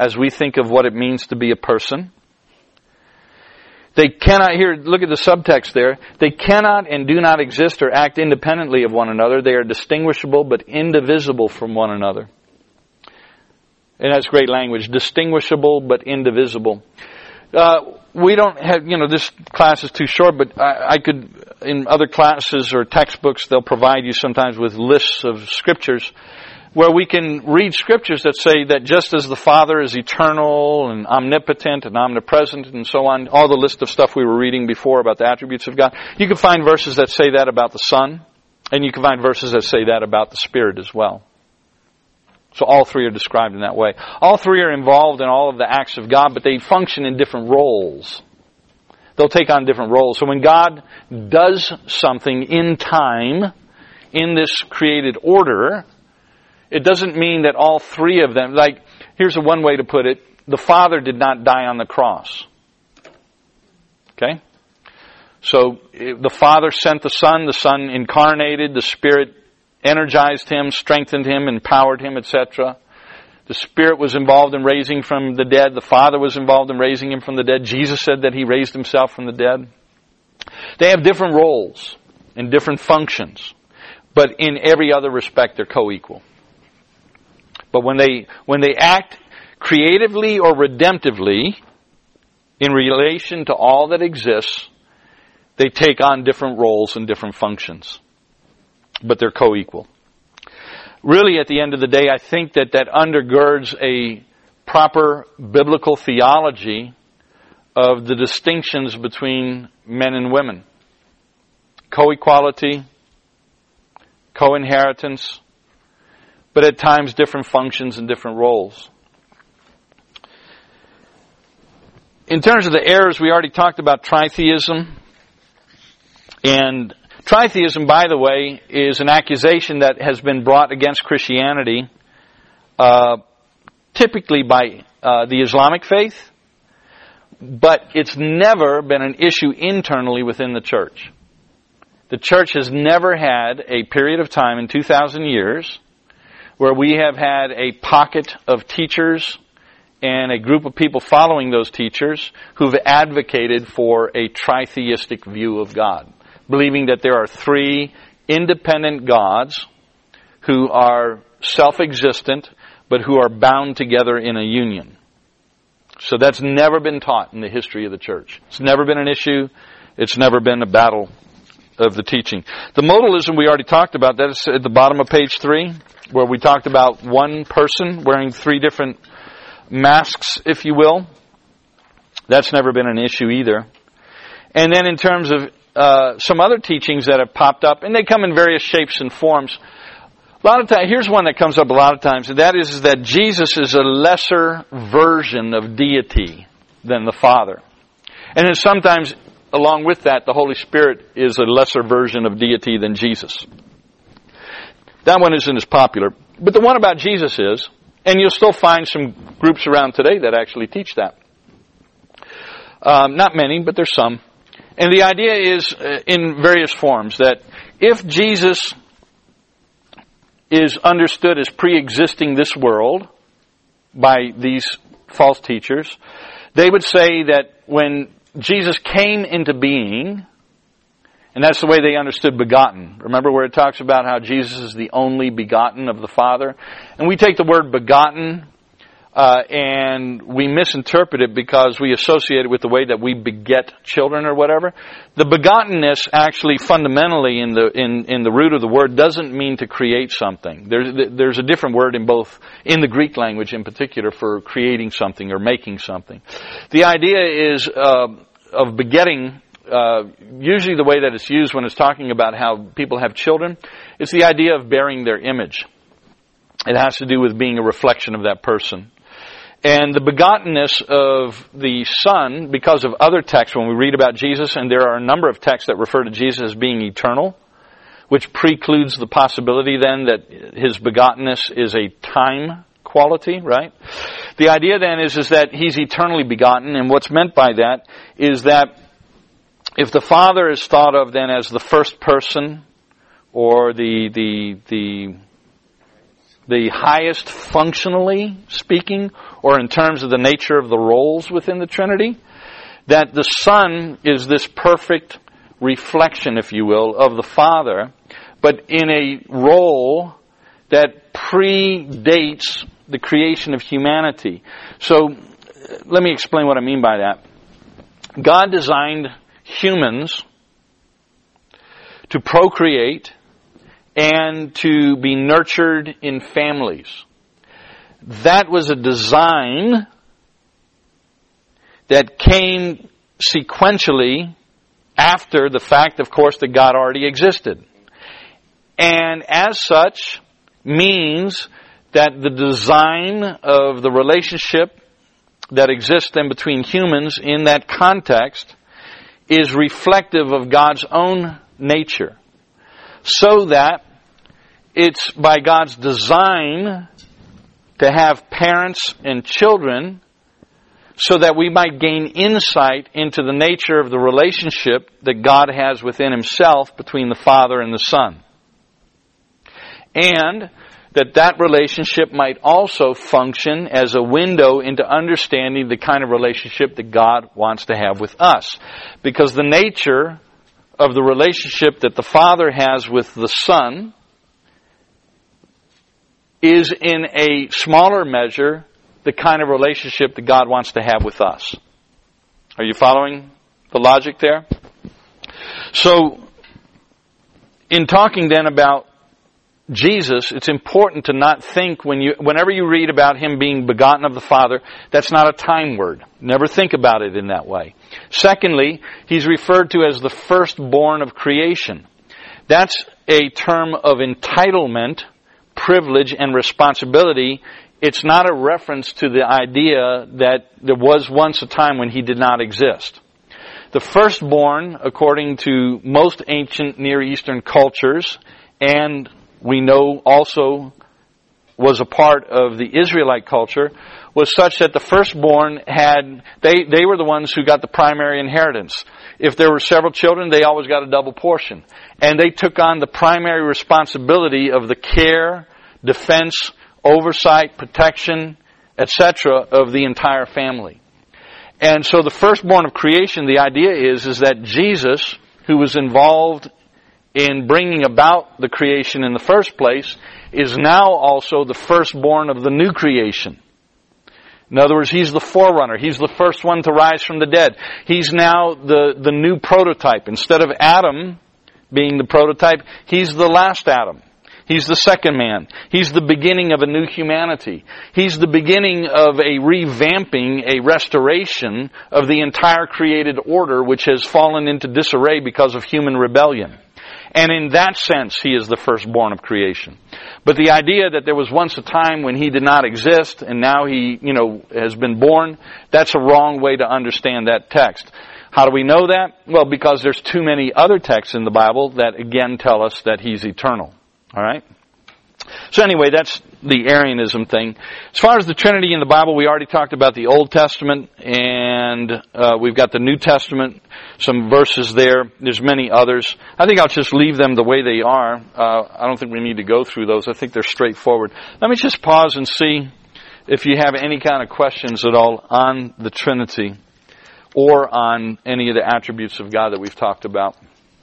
S1: as we think of what it means to be a person. They cannot, here, look at the subtext there. They cannot and do not exist or act independently of one another. They are distinguishable but indivisible from one another. And that's great language. Distinguishable but indivisible. We don't have, this class is too short, but I could, in other classes or textbooks, they'll provide you sometimes with lists of scriptures where we can read scriptures that say that just as the Father is eternal and omnipotent and omnipresent and so on, all the list of stuff we were reading before about the attributes of God, you can find verses that say that about the Son, and you can find verses that say that about the Spirit as well. So all three are described in that way. All three are involved in all of the acts of God, but they function in different roles. They'll take on different roles. So when God does something in time, in this created order, it doesn't mean that all three of them, like, here's one way to put it, the Father did not die on the cross. Okay? So the Father sent the Son incarnated, the Spirit energized Him, strengthened Him, empowered Him, etc. The Spirit was involved in raising from the dead. The Father was involved in raising Him from the dead. Jesus said that He raised Himself from the dead. They have different roles and different functions, but in every other respect they're co-equal. But when they act creatively or redemptively in relation to all that exists, they take on different roles and different functions. But they're co-equal. Really, at the end of the day, I think that undergirds a proper biblical theology of the distinctions between men and women. Co-equality, co-inheritance, but at times different functions and different roles. In terms of the errors, we already talked about tritheism. And tritheism, by the way, is an accusation that has been brought against Christianity, typically by the Islamic faith, but it's never been an issue internally within the church. The church has never had a period of time in 2,000 years where we have had a pocket of teachers and a group of people following those teachers who've advocated for a tritheistic view of God, believing that there are three independent gods who are self-existent, but who are bound together in a union. So that's never been taught in the history of the church. It's never been an issue. It's never been a battle of the teaching. The modalism we already talked about, that is at the bottom of page 3, where we talked about one person wearing three different masks, if you will. That's never been an issue either. And then in terms of some other teachings that have popped up, and they come in various shapes and forms. A lot of times, here's one that comes up a lot of times, and that is that Jesus is a lesser version of deity than the Father. And then sometimes, along with that, the Holy Spirit is a lesser version of deity than Jesus. That one isn't as popular. But the one about Jesus is, and you'll still find some groups around today that actually teach that. Not many, but there's some. And the idea is, in various forms, that if Jesus is understood as pre-existing this world by these false teachers, they would say that when Jesus came into being, and that's the way they understood begotten. Remember where it talks about how Jesus is the only begotten of the Father? And we take the word begotten and we misinterpret it because we associate it with the way that we beget children or whatever. The begottenness actually fundamentally in the root of the word doesn't mean to create something. There's a different word in the Greek language in particular for creating something or making something. The idea is of begetting, usually the way that it's used when it's talking about how people have children, it's the idea of bearing their image. It has to do with being a reflection of that person. And the begottenness of the Son, because of other texts, when we read about Jesus, and there are a number of texts that refer to Jesus as being eternal, which precludes the possibility then that His begottenness is a time quality, right? The idea then is that He's eternally begotten, and what's meant by that is that if the Father is thought of then as the first person, or the the highest functionally speaking, or in terms of the nature of the roles within the Trinity, that the Son is this perfect reflection, if you will, of the Father, but in a role that predates the creation of humanity. So, let me explain what I mean by that. God designed humans to procreate and to be nurtured in families. That was a design that came sequentially after the fact, of course, that God already existed. And as such, means that the design of the relationship that exists then between humans in that context is reflective of God's own nature. So that it's by God's design to have parents and children so that we might gain insight into the nature of the relationship that God has within Himself between the Father and the Son. And that relationship might also function as a window into understanding the kind of relationship that God wants to have with us. Because the nature of the relationship that the Father has with the Son is in a smaller measure the kind of relationship that God wants to have with us. Are you following the logic there? So, in talking then about Jesus, it's important to not think whenever you read about Him being begotten of the Father, that's not a time word. Never think about it in that way. Secondly, He's referred to as the firstborn of creation. That's a term of entitlement, privilege, and responsibility. It's not a reference to the idea that there was once a time when He did not exist. The firstborn, according to most ancient Near Eastern cultures, and we know also was a part of the Israelite culture, was such that the firstborn they were the ones who got the primary inheritance. If there were several children, they always got a double portion. And they took on the primary responsibility of the care, defense, oversight, protection, etc. of the entire family. And so the firstborn of creation, the idea is that Jesus, who was involved in bringing about the creation in the first place, is now also the firstborn of the new creation. In other words, He's the forerunner. He's the first one to rise from the dead. He's now the new prototype. Instead of Adam being the prototype, He's the last Adam. He's the second man. He's the beginning of a new humanity. He's the beginning of a revamping, a restoration of the entire created order which has fallen into disarray because of human rebellion. And in that sense, He is the firstborn of creation. But the idea that there was once a time when He did not exist and now He, has been born, that's a wrong way to understand that text. How do we know that? Well, because there's too many other texts in the Bible that again tell us that He's eternal. All right? So anyway, that's the Arianism thing. As far as the Trinity in the Bible, we already talked about the Old Testament, and we've got the New Testament, some verses there. There's many others. I think I'll just leave them the way they are. I don't think we need to go through those. I think they're straightforward. Let me just pause and see if you have any kind of questions at all on the Trinity or on any of the attributes of God that we've talked about.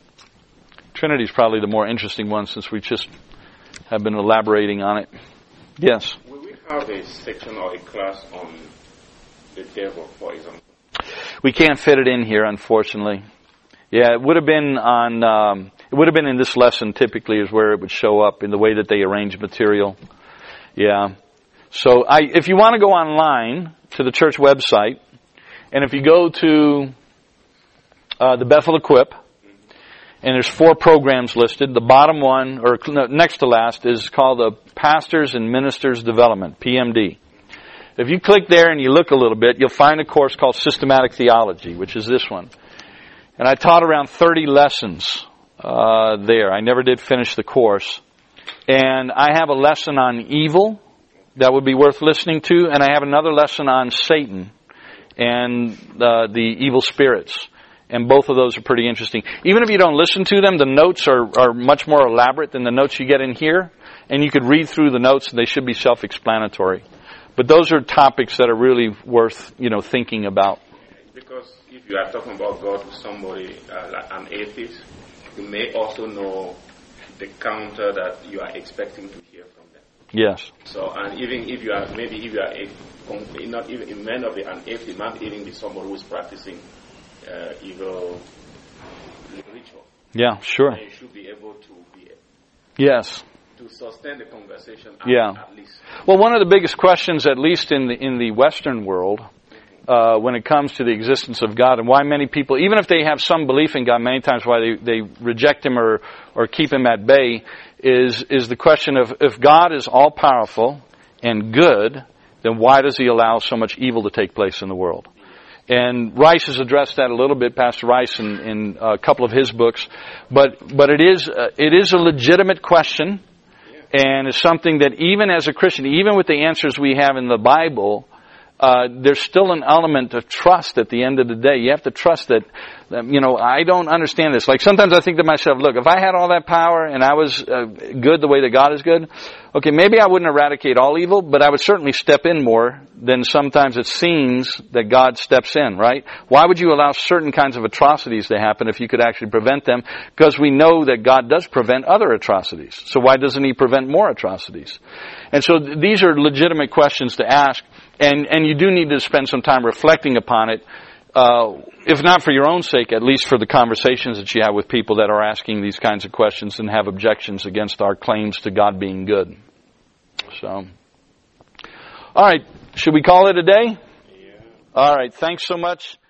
S1: Trinity is probably the more interesting one since we just have been elaborating on it. Yes?
S5: Will we have a section or a class on the devil, for example?
S1: We can't fit it in here, unfortunately. Yeah, it would have been in this lesson typically is where it would show up in the way that they arrange material. Yeah. So if you want to go online to the church website, and if you go to the Bethel Equip, and there's 4 programs listed. The bottom one, or next to last, is called the Pastors and Ministers Development, PMD. If you click there and you look a little bit, you'll find a course called Systematic Theology, which is this one. And I taught around 30 lessons there. I never did finish the course. And I have a lesson on evil that would be worth listening to, and I have another lesson on Satan and the evil spirits. And both of those are pretty interesting. Even if you don't listen to them, the notes are much more elaborate than the notes you get in here. and you could read through the notes and they should be self-explanatory. But those are topics that are really worth, thinking about.
S5: Because if you are talking about God to somebody, like an atheist, you may also know the counter that you are expecting to hear from them.
S1: Yes.
S5: So, and even if you are, not even, it may not be an atheist, it might even be someone who is practicing evil ritual.
S1: Yeah, sure.
S5: And you should be able to
S1: Yes.
S5: To sustain the conversation at least.
S1: Well, one of the biggest questions, at least in the Western world, when it comes to the existence of God and why many people, even if they have some belief in God, many times why they reject Him or keep Him at bay, is the question of, if God is all-powerful and good, then why does He allow so much evil to take place in the world? And Rice has addressed that a little bit, Pastor Rice, in a couple of his books. But it is a legitimate question, and it's something that even as a Christian, even with the answers we have in the Bible, there's still an element of trust at the end of the day. You have to trust that, I don't understand this. Like sometimes I think to myself, look, if I had all that power and I was good the way that God is good, okay, maybe I wouldn't eradicate all evil, but I would certainly step in more than sometimes it seems that God steps in, right? Why would you allow certain kinds of atrocities to happen if you could actually prevent them? Because we know that God does prevent other atrocities. So why doesn't He prevent more atrocities? And so these are legitimate questions to ask, and you do need to spend some time reflecting upon it, if not for your own sake, at least for the conversations that you have with people that are asking these kinds of questions and have objections against our claims to God being good. So, all right, should we call it a day?
S5: Yeah.
S1: All right, thanks so much.